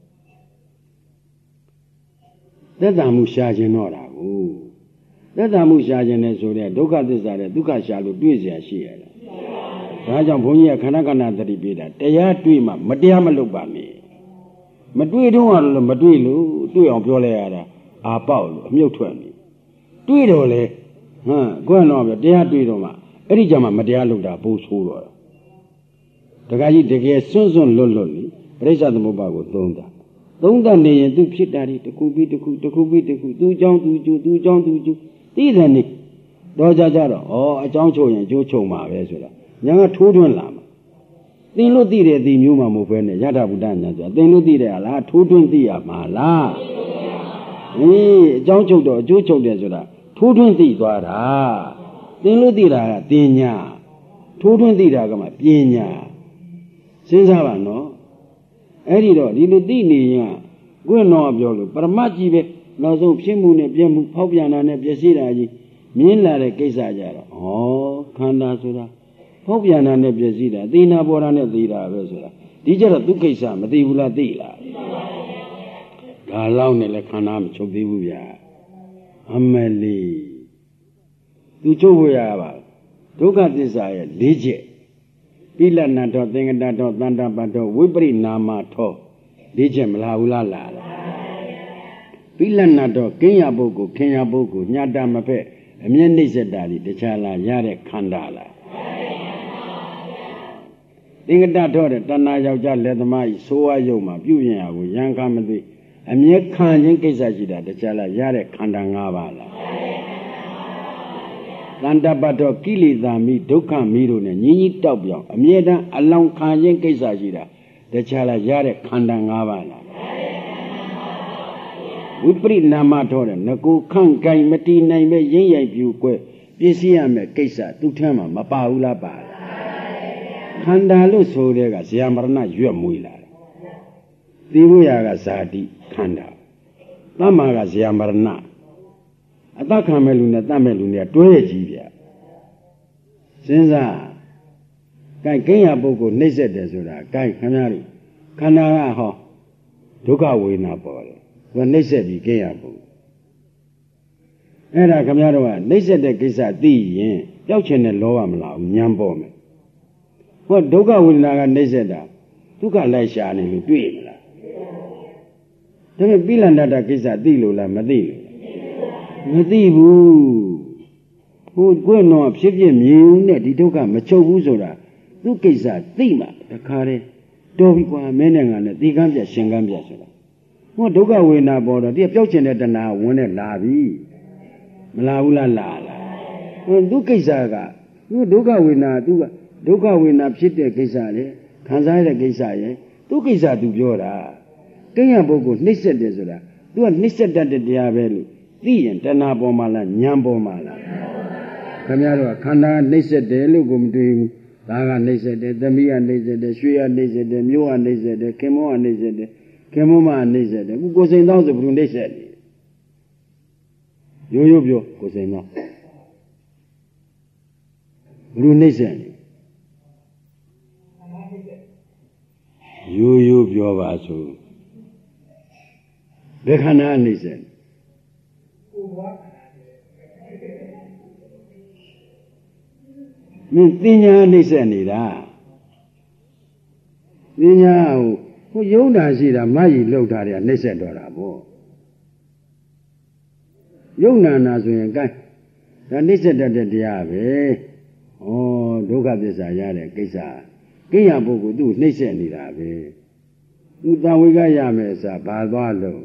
သက်သာမှုရှားခြင်းတော့တာကိုသက်သာမှုရှားခြင်းနဲ့ဆိုတဲ့ဒုက္ခသစ္စာတဲ့ဒုက္ခရှားလို့တွေ့เสียရှိရလားဒါကြောင့်ဘုန်းကြီးကခန္ဓာခန္ဓာသတိပေးတာတရားတွေ့မှမတရားမလုပ်ပါနဲ့မတွေ့တော့လည်းမတွေ့လို့တွေ့အောင်ပြောလိုက်ရတာအာပေါက်လို့အမြုပ်ထွက်နေတွေ့တော့လေဟမ်ကိုယ်တော့တရားတွေ့တော့မှအဲ့ဒီကြမှာမတရားလုပ်တာဘိုးဆိုးတော့တခါကြီးတကယ်စွန့်စွန့်လွတ်လွတ်နေပရိစ္ဆသမုပ္ပါကိုသုံးတာသုံးတာနေရင်သူဖြစ်တာဒီတစ်ခုပြီးတစ်ခုတစ်ခုပြီးတစ်ခုသူเจ้าသူကျူသူเจ้าသူကျူသိတယ်နေတော့ကြကြတော့ဩအเจ้าချုပ်ရင်ကျိုးချုပ်မှာပဲဆိုတာညာကထိုးထွင်းလာမှာသင်လို့သိတယ်ဒီမျိုးမှမဟုတ်ဘဲနဲ့ယထာဘုဒ္ဓညာဆိုတာသင်လို့သိတယ်ဟာလားထိုးထွင်းသိရမှာလားအေးအเจ้าချုပ်တော့အကျိုးချုပ်တယ်ဆိုတာထိုးထွင်းသိသွားတာသင်လို့သိတာကတင်ညာထိုးထွင်းသိတာကမှပညာစဉ်းစားပါနော်အဲ့ဒီတော့ဒီလိုသိနေရင်ကိုယ်တော်ပြောလို့ပရမတ်ကြီးပဲနောက်ဆုံးဖြစ်မှုနဲ့ပြည့်မှုဖောက်ပြန်တာနဲ့ပြည့်စည်တာကြီးမြင်လာတဲ့ကိစ္စကြတော့ဩခန္ဓာဆိုတာဖောက်ပြန်တာနဲ့ပြည့်စည်တာသိနာပေါ်တာနဲ့သိတာပဲဆိုတာဒီကြတော့သူကိစ္စမသိဘူးလားသိလားဒါလောက်နဲ့လည်းခန္ဓာမချုပ်သေးဘူးဗျာအမလီသူချုပ်ဖို့ရပါဒုက္ခသစ္စာရဲ့၄ချက်ဒပိလနာတော်သင်္ကတတော်တန္တပတ်တော်ဝိပရိနာမထောဒီချက်မလားဘူးလားလားပိလနာတော်ကင်းရပုဂ္ဂိုလ်ခင်ရပုဂ္ဂိုလ်ညတာမဖက်အမျက်နှိမ့်ဆက်တာဒီတခြားလားရတဲ့ခန္ဓာလားသင်္ကတတော်တဲ့တဏှာယောက်ျားလက်သမားကြီးဆိုးဝါးရုံမှာပြုပြင်ရကိုရံခါမသိအမျက်ခံခြင်းကိစ္စရှိတာတခြားလားရတဲ့ခန္ဓာ၅ပါးလားတန်တပတ်တော်ကိလေသာမိဒုက္ခမိတို့နဲ့ညီညီတောက်ပြောင်အမြဲတမ်းအလောင်းခံခြင်းကိစ္စရှိတာတခြားလားရတဲ့ခန္ဓာ၅ပါးလားဝိပရိနာမတော်တဲ့ငကိုခန့်ကိုင်မတီနိုင်ပဲရင်းရိုက်ပြူကွဲပြည့်စည်ရမယ်ကိစ္စသူ့ထမ်းမှာမပါဘူးလားပါလားခန္ဓာလို့ဆိုတဲ့ကဇာမရဏရွက်မွေးလာတယ်သိဖို့ရကဇာတိခန္ဓာသမ္မာကဇာမရဏအတ္တခံမဲ့လူနဲ့တတ်မဲ့လူနဲ့တွဲရကြီးဗျစဉ်းစားကဲကင်းရပုဂ္ဂိုလ်နှိမ့်ဆက်တယ်ဆိုတာကဲခင်ဗျားတို့ခန္ဓာကဟောဒုက္ခဝေဒနာပေါ်တယ်သူကနှိမ့်ဆက်ပြီးကင်းရပုဂ္ဂိုလ်အဲ့ဒါခင်ဗျားတို့ကနှိမ့်ဆက်တဲ့ကိစ္စသိရင်ပျောက်ချင်တဲ့လောဘမလားဉာဏ်ပေါ်မယ်ဟောဒုက္ခဝေဒနာကနှိမ့်ဆက်တာဒုက္ခလိုက်ရှာနေလို့တွေ့မလားဒါပေမဲ့ပိလန္ဒတာကိစ္စသိလို့လားမသိလို့မသိဘူးဟိုကိုယ်တော့ဖြစ်ဖြစ်မြင်ဦးနဲ့ဒီဒုက္ခမချုပ်ဘူးဆိုတာသူ့ကိစ္စသိမှတခါတည်းတော်ပြီကွာမင်းနဲ့ငါနဲ့ဒီကမ်းပြရှင်ကမ်းပြဆိုတာဟောဒုက္ခဝေဒနာပေါ်တော့ဒီပျောက်ချင်တဲ့တဏှာဝင်နဲ့လာပြီမလာဘူးလားလာလားဟိုသူ့ကိစ္စကသူ့ဒုက္ခဝေဒနာသူကဒုက္ခဝေဒနာဖြစ်တဲ့ကိစ္စလေခံစားရတဲ့ကိစ္စရဲ့သူ့ကိစ္စသူပြောတာကင်းရပုဂ္ဂိုလ်နှိမ့်ဆက်တယ်ဆိုတာသူကနှိမ့်ဆက်တတ်တဲ့တရားပဲလို့သိရင်တဏှာပေါ်မှာလားဉာဏ်ပေါ်မှာလားခင်ဗျားတို့ကခန္ဓာနှိမ့်ဆက်တယ်လို့ကိုမတွေ့ဘူးဒါကနှိမ့်ဆက်တယ်သမီးကနှိမ့်ဆက်တယ်ရွှေကနှိမ့်ဆက်တယ်မျိုးကနှိမ့်ဆက်တယ်ခင်မောကနှိမ့်ဆက်တယ်ခင်မောမကနှိမ့်ဆက်တယ်ခုကိုစိန်သောဆိုဘယ်လိုနှိမ့်ဆက်လဲရိုးရိုးပြောကိုစိန်သောဘယ်လိုနှိမ့်ဆက်လဲရိုးရိုးပြောပါဆိုဘယ်ခန္ဓာနှိမ့်ဆက်မင်းပညာနှိမ့်ဆက်နေတာပညာဟိုဟိုယုံတာရှိတာမကြီးလှုပ်တာတွေကနှိမ့်ဆက်တော့တာပေါ့ယုံနာနာဆိုရင်ကဲဒါနှိမ့်ဆက်တတ်တဲ့တရားပဲဩဒုက္ခသစ္စာရတဲ့ကိစ္စကိညာပုဂ္ဂိုလ်သူ့နှိမ့်ဆက်နေတာပဲသူတန်ဝေကရမယ်ဆိုဘာသွားလို့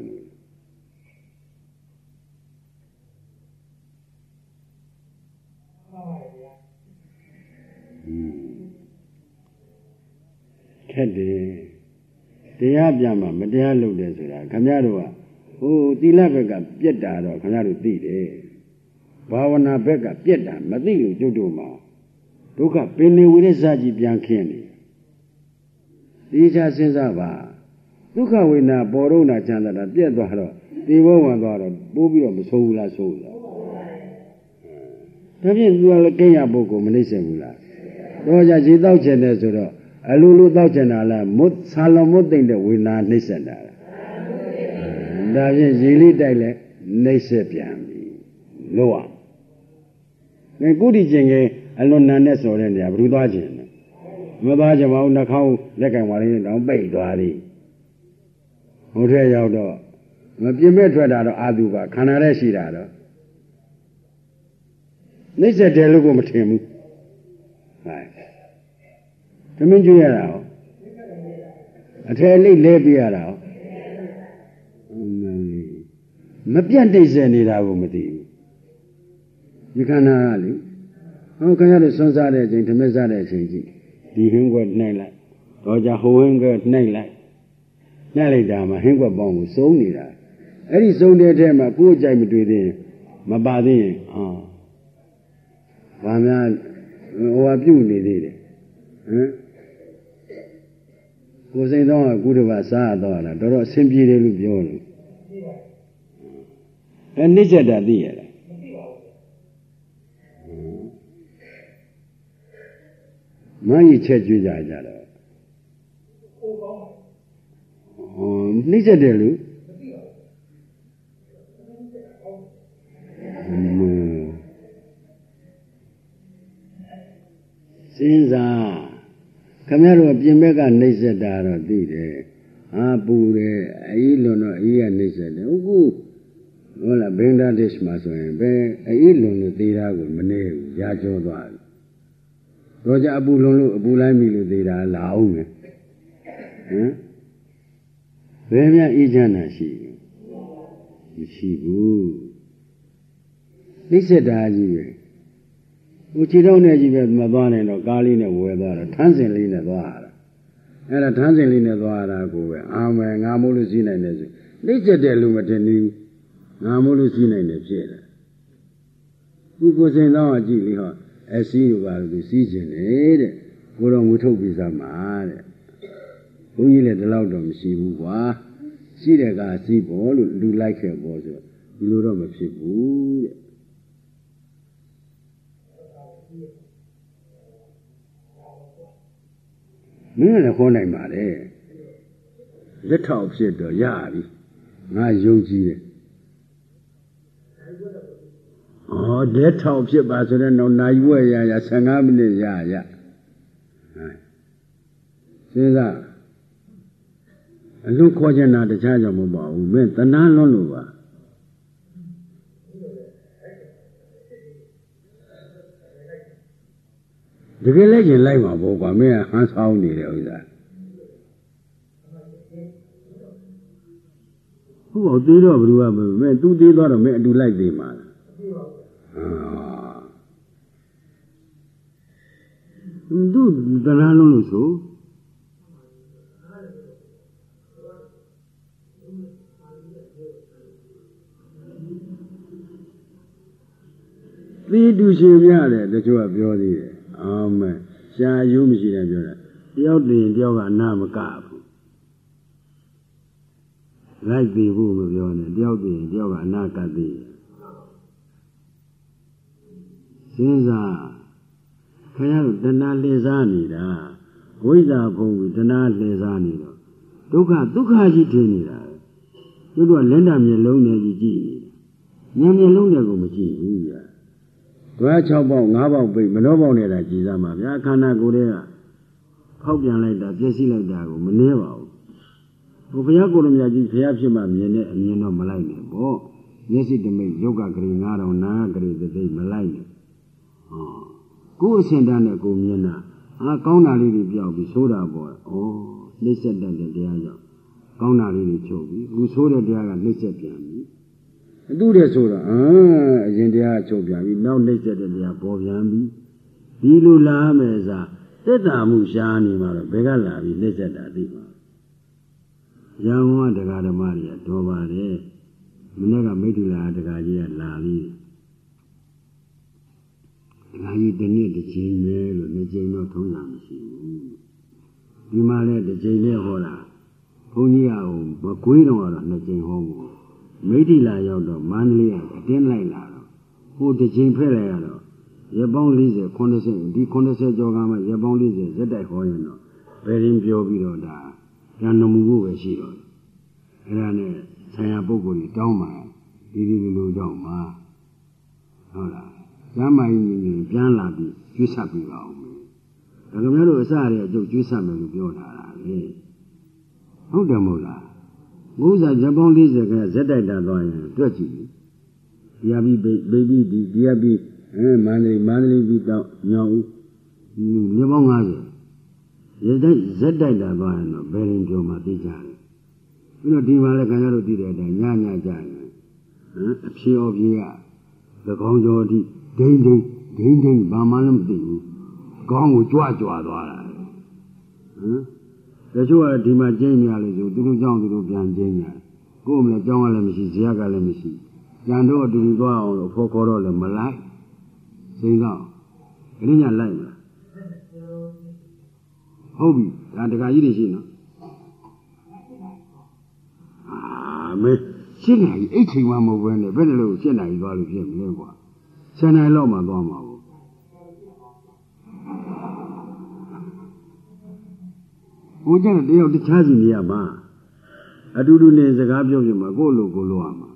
ခက်တယ်တရားပြမှာမတရားလုပ်တယ်ဆိုတာခင်ဗျားတို့ကဟိုသီလဘက်ကပြက်တာတော့ခင်ဗျားတို့သိတယ်ဘာဝနာဘက်ကပြက်တာမသိလို့ကျုပ်တို့မှာဒုက္ခပင်နေဝိရဇကြီးပြန်ခင်းနေဒီချာစဉ်းစားပါဒုက္ခဝေဒနာပေါ်တော့နာချမ်းသာတာပြက်သွားတော့ဒီဘဝသွားတော့ပိုးပြီးတော့မဆိုးဘူးလားဆိုးလားဒါဖြင့်သူကလည်းကိညာပုဂ္ဂိုလ်မနှိမ့်ဆက်ဘူးလားတော့ကြရေတောက်ချင်တယ်ဆိုတော့အလိုလိုတောက်ချင်တာလားမုတ်ဆာလောမုတ်သိမ့်တဲ့ဝေဒနာနှိမ့်ဆက်တာလားဒါဖြင့်ရေလေးတိုက်လဲနှိမ့်ဆက်ပြန်ပြီလို့အောင်ငါကုတိချင်းကအလွန်နာနဲ့ဆိုတဲ့နေရာဘယ်သူသွားချင်လဲမသွားချင်ပါဘူးနှာခေါင်းလက်ကင်ဝါလေးတောင်ပိတ်သွားသည်ဟိုထက်ရောက်တော့မပြင်းမဲ့ထွက်တာတော့အာသူပါခန္ဓာနဲ့ရှိတာတော့နှိမ့်ဆက်တယ်လို့ကိုမထင်ဘူးဟဲ့သမင်းကျွေးရတာဟောအထယ်လိတ်လဲပြရတာဟောမပြတ်တိတ်ဆက်နေတာကိုမသိဘူးဒီခန္ဓာကလေဟောခင်ဗျားတို့စွန့်စားတဲ့အချိန်ဓမ္မစားတဲ့အချိန်ကြည့်ဒီဟင်းကွက်နှိုက်လိုက်တော့ကြဟိုဟင်းကွက်နှိုက်လိုက်နှိုက်လိုက်တာမှဟင်းကွက်ပေါင်းကိုစုံနေတာအဲ့ဒီစုံတဲ့အထဲမှာကိုယ်အကြိုက်မတွေ့သေးရင်မပါသေးရင်ဟာဘာများဟိုဟာပြုတ်နေသေးတယ်ဟမ်ကိုယ်စိတ်တော့ကုသဘာစားရတော့လားတော်တော်အဆင်ပြေတယ်လို့ပြောလို့အဲနှိမ့်ချက်တာသိရလားမကြီးချက်ကျွေးကြကြတော့ဟောနှိမ့်ချက်တယ်လို့စဉ်းစား Camero Pimeca Niseta, did Ah, Pure, Ilon, Ia Niseta, Ugu, well, a benda this master, a Ilon, the Tira, Mane, Yajo. Roger Abulon, Bulami, the Lao. Vemia Ijana, she. She grew. Niseta, which you don't have Madonna or Galina weather, Tanzania Dwara. And a Tanzania Dwara go, I'm an Amulusina in the Nature de Lumatini, Amulusina in the Jada. Who goes in now, Gilly, I see you about the season, eh? Go on with hope is a man. Who you let the loud of see who are. See the guy, see ball, do like her boss. You know, I'm a people. None of one I'm at it. The top said the Yavi, not Yogi. Oh, that top said, but I don't know now you were ya Sangam, ya, ya. Say that. I don't call you not the charge of mobile, who meant the non over. The legend like my book, I mean, hands how near that. Who did over men do they not men do like the man? Ah, do the Nano so? We do see the two of your Amen. Shall you, Monsieur? The old thing, the other Namaka. Like the womb of your name, the old thing, the other Nakadi. Since I can't deny Lezanida, Wida Bowie, deny Lezanida. Duka, Duka Jitinida. You do a lender me alone as you did. Yammy alone as you did. Well, Chabo, Nava, Manobo, Gizama, Yakana Gorea, Popian like that, Jessie like that, Maneva. Upiakum Yaji, Fiapima, and you know Malay. Oh, yes, it may yoga green out on Nagri the day Malay. Oh, go send down a Gumina. I can't really be out with soda boy. Oh, they said that they are can't really choke. Who soda they are, they said, do this soda, ah, India Chobia, we now later that they are Boviambi. Dilu Lameza, Teta Mushani, Mara, Begala, we later that Dima. Young one, the Gada Maria, Toba, Menega Medula, the Gadia, Lali. I eat the near the chain mail, and the chain of Tonam. Dimale, the chain hola. Punya, Maquino, and the chain home. Medila Yodo, Manly, a ten like Lado, who the Jim Pelero, Yabon Lizard, Condescend, decondescend Jogama, Yabon Lizard, Zeta Hoyano, very impure da, Yanamu, she wrote. And then Sayaboguri, Doma, Dilu Doma. Hola, Yama in Pian Labi, Jusapi Rome. The Gamero Saria, Jusam, Yoda, eh? How the Mola? Who's a Japan lizard, Zeta Doyan, Dutchy? Yabi baby, Diaby, eh, Manly, Manly, without no, Yabon Zeta Doyan, bearing to Matijari. You know, Dimala Canaro did it, and Yana Jan, a few of year, the Conjo, Ding Ding, Ding Ding, Bamanum Ding, gone with Joa. The two are Dima Jamia, do John to Pian Jamia. Go me John Lemisi, Ziaga Lemisi. Jando do go out for Corol and Malay. Say now, Rina Lima. Hobby, and the Gaidishino. Ah, me, Sina, eighty one more when the very low Sina is all of him. Sena Loma Goma. Who can they have the charge in the Yama? I do do names a gabio in my golo goloama.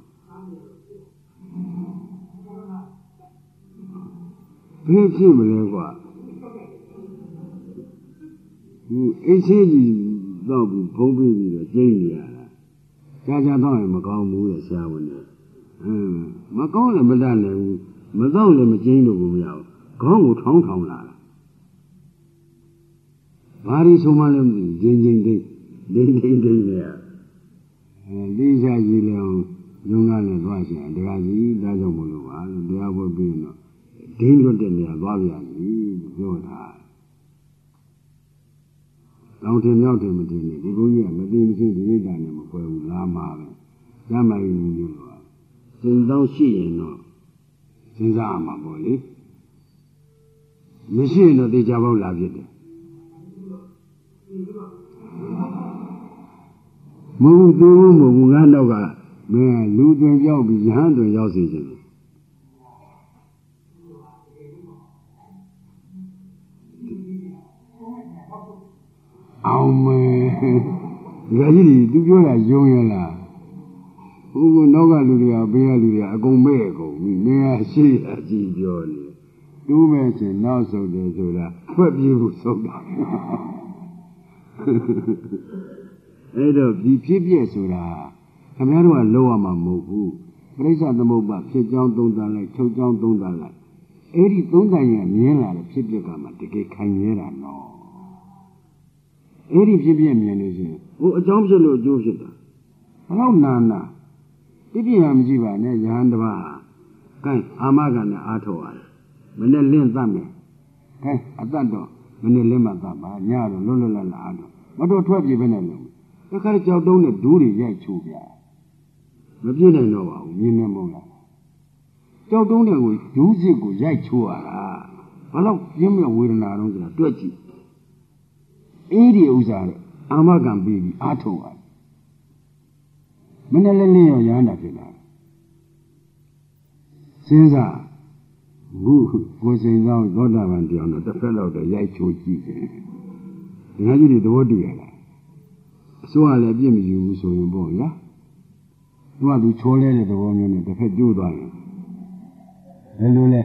Pay him, အိတ်ဆေးကြီးတော့ပြီးဖုံးပြီးပြီးတော့ကျင်းနေရတာကြာကြာတော့ရင်မကောင်းဘူးလေဆရာဝန်တွေအင်းမကောင်းလည်းမတတ်နိုင်ဘူးမတော့လည်းမကျင်းလို့မရဘူးခေါင်းကိုထောင်းထောင်းလာတာဘာလို့ဆိုမှလည်းမသိကျင်းကျင်းဒိတ်ဒိတ်ဒိတ်ဒိတ်နေရအဲလေးစားကြည့်လို့ရုံးကလည်းသွားရှင်တရားကြီးတားကြောင့်မလို့ပါလို့တရားပွဲပြီးတော့ဒင်းလွတ်တဲ့နေရာသွားပြန်ပြီပြောတာတောင်တင်မြောက်တယ်မတင်နဲ့ဒီဘုန်းကြီးကမတင်မရှိဒီရိတ်တာနဲ့မပွဲဘူးလာမှာပဲကျမ်းမာရေးမျိုးလို့စိန်တောင်းရှိရင်တော့စဉ်းစားရမှာပေါ့လေမရှိရင်တော့တေချာပေါက်လာဖြစ်တယ်မဟုတ်ဘူးမဟုတ်ဘူးငါတော့ကမင်းလူတွင်ပြောက်ပြီးရဟန်းတွင်ရောက်စေချင်တယ်အောင်မေဒီကြီးသူပြောတာယုံရလားဘုကနောက်ကလူတွေကဘေးကလူတွေအကုန်မဲ့အကုန်ပြီမင်းကရှိအကြည့်ပြောနေတူးမဲ့ချင်းနောက်ဆုံးတယ်ဆိုတာဖွက်ပြေးဖို့ဆုံးတာအဲ့တော့ဒီဖြစ်ပြဆိုတာခင်ဗျားတို့ကလောက်ရမှာမဟုတ်ဘူးပြိဿသမုပ္ပါဖြစ်ကြောင်းသုံးသပ်လိုက်ချုပ်ကြောင်းသုံးသပ်လိုက်အဲ့ဒီသုံးသပ်ရင်မြင်လာတဲ့ဖြစ်ပြကမှတကယ်ခိုင်ရဲတာနော်အဲ့ဒီဖြစ်ပြမြင်လို့ရှိရင်ဟိုအကြောင်းဖြစ်လို့အကျိုးဖြစ်တာဘလောက်နာနာပြပြရမကြည့်ပါနဲ့ယဟန်တပါးဟာကဲအာမခံနဲ့အားထုတ်ရတယ်မနဲ့လင့်သတ်မယ်ကဲအတတ်တော့မနဲ့လင့်မှသတ်ပါညတော့လွတ်လွတ်လပ်လပ်အားထုတ်မတော့ထွက်ပြေးပဲနဲ့လုံးတခါကြောက်တုံးနဲ့ဒူးတွေရိုက်ချိုးပြမပြည့်နိုင်တော့ပါဘူးမြင်နေမဟုတ်လားကြောက်တုံးတွေကိုဒူးစစ်ကိုရိုက်ချိုးရတာဘလောက်ပြင်းမြဝေဒနာတော့ဆိုတာတွက်ကြည့်အဲ့ဒီဥစ္စာတော့အာမခံပြီးပြီးအားထုတ်ရတယ်မနဲ့လည်းလင်းရောရဟန္တာဖြစ်လာစဉ်းစားဘူးကိုစိန်သောသောတာပန်တရားတော့တစ်ဖက်တော့ရိုက်ချိုးကြည့်တယ်ဒီငါကြီးတွေသဘောတူရလားအစိုးရလည်းအပြစ်မယူဘူးဆိုရင်ပေါ့ဗျာသူကသူချောလဲတဲ့သဘောမျိုးနဲ့တစ်ဖက်ကျိုးသွားရင်ဘယ်လိုလဲ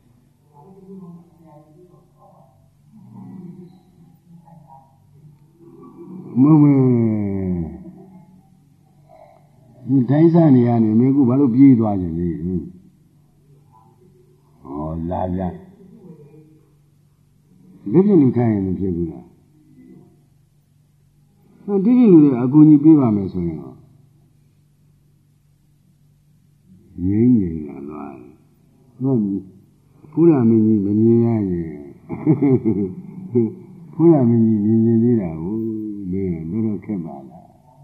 မမေဒီတိုင်းစားနေရနေမင်းကဘာလို့ပြေးသွားကြလဲဟောလာဗျာလက်ပြလူခိုင်းရင်မဖြစ်ဘူးလားဟောဒီဒီလူတွေအကူကြီးပေးပါမယ်ဆိုရင်ဟောငြိမ့်ငြိမ့်လာသွားတယ်ဟုတ်ပြီဖူးလာမင်းကြီးမမြင်ရရင်ဖူးလာမင်းကြီးမြင်ရင်သေးတာဟုတ်မင်းတို့တော့ခက်ပါလား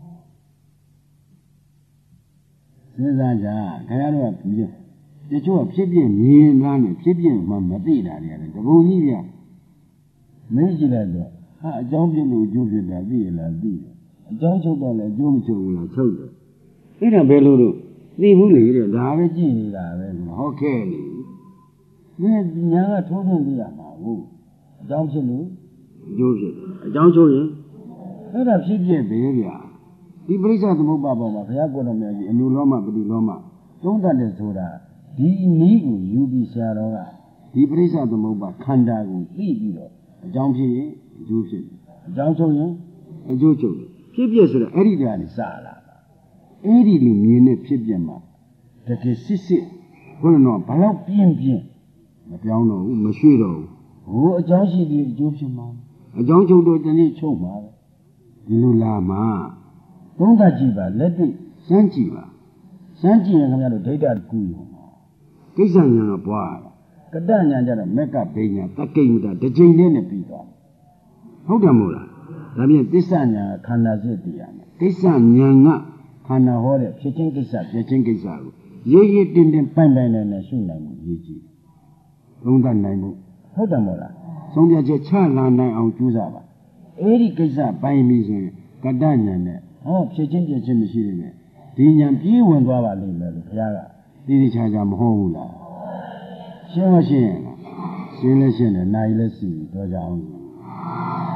စဉ်းစားကြခင်ဗျားတို့ကတချို့ကဖြစ်ပြမြင်သားနဲ့ဖြစ်ပြမှမသိတာတွေရတယ်တပုံကြီးပြမင်းကြည့်လိုက်တော့ဟာအကြောင်းပြလို့အကျိုးဖြစ်တာသိရလားသိတယ်အကြောင်းချုပ်တော့လည်းအကျိုးမချုပ်ဘူးလားချုပ်တယ်အဲ့ဒါဘယ်လိုလို့သိဘူးလေတဲ့ဒါပဲကြည့်နေတာပဲဟုတ်ကဲ့လေမင်းညာကထိုးထွင်းသိရမှာဟုတ်အကြောင်းဖြစ်လို့အကျိုးဖြစ်တယ်အကြောင်းချုပ်ရင်အဲ့ဒါဖြစ်ဖြစ်ပဲဗျာဒီပရိစ္ဆေသမုပ္ပါပေါ်မှာဘုရားကိုယ်တော်မြတ်ကြီးအနုလောမပฏิလောမသုံးတတ်တယ်ဆိုတာဒီနည်းကိုယူပြီးဆရာတော်ကဒီပရိစ္ဆေသမုပ္ပါခန္ဓာကိုသိပြီးတော့အကြောင်းဖြစ်ရင်အကျိုးဖြစ်တယ်အကြောင်းချုပ်ရင်အကျိုးချုပ်တယ်ဖြစ်ဖြစ်ဆိုတော့အဲ့ဒီကနေစလာတာအဲ့ဒီလူမြင်တဲ့ဖြစ်ပြမှာတကယ်စစ်စစ်ဘုရားတော်ဘလောက်ပြင်းပြင်းမပြောင်းတော့ဘူးမရွှေ့တော့ဘူးဟိုအကြောင်းရှိပြီးအကျိုးဖြစ်မှာအကြောင်းချုပ်တော့တနည်းချုပ်မှာပဲဒီလိုလာမှာသုံးသပ်ကြည့်ပါလက်တွေ့စမ်းကြည့်ပါစမ်းကြည့်ရင်ခင်ဗျားတို့ဒိဋ္ဌာကူရုံမှာကိစ္စညာကပွားတာကတ္တညာကြတော့မက်ကဘိညာတကိမ္မတာတစ်ချိန်နဲ့ပြီးသွားဟုတ်တယ်မို့လားဒါပြင်သစ္စာညာခန္ဓာစစ်တရားမှာကိစ္စညာကခန္ဓာဟောတဲ့ဖြစ်ချင်းကိစ္စပြချင်းကိစ္စကိုရေးရေးတင်းတင်းပိုင်ပိုင်နဲ့နဲ့ရှုနိုင်မှုရေးကြည့်သုံးသပ်နိုင်မှုဟုတ်တယ်မို့လားဆုံးဖြတ်ချက်ချလာနိုင်အောင်ကြိုးစားပါအဲ့ဒီကိစ္စပိုင်ပြီဆိုရင်ကတ္တညာနဲ့ဟောဖြစ်ချင်းပြချင်းမရှိသေးနဲ့ဒီညာပြေးဝင်သွားပါလိမ့်မယ်လို့ဘုရားကတိတိကျကျမဟုတ်ဘူးလားရှင်းမရှင်းလားရှင်းလဲရှင်းတယ်နိုင်လဲစီတော့ကြအောင်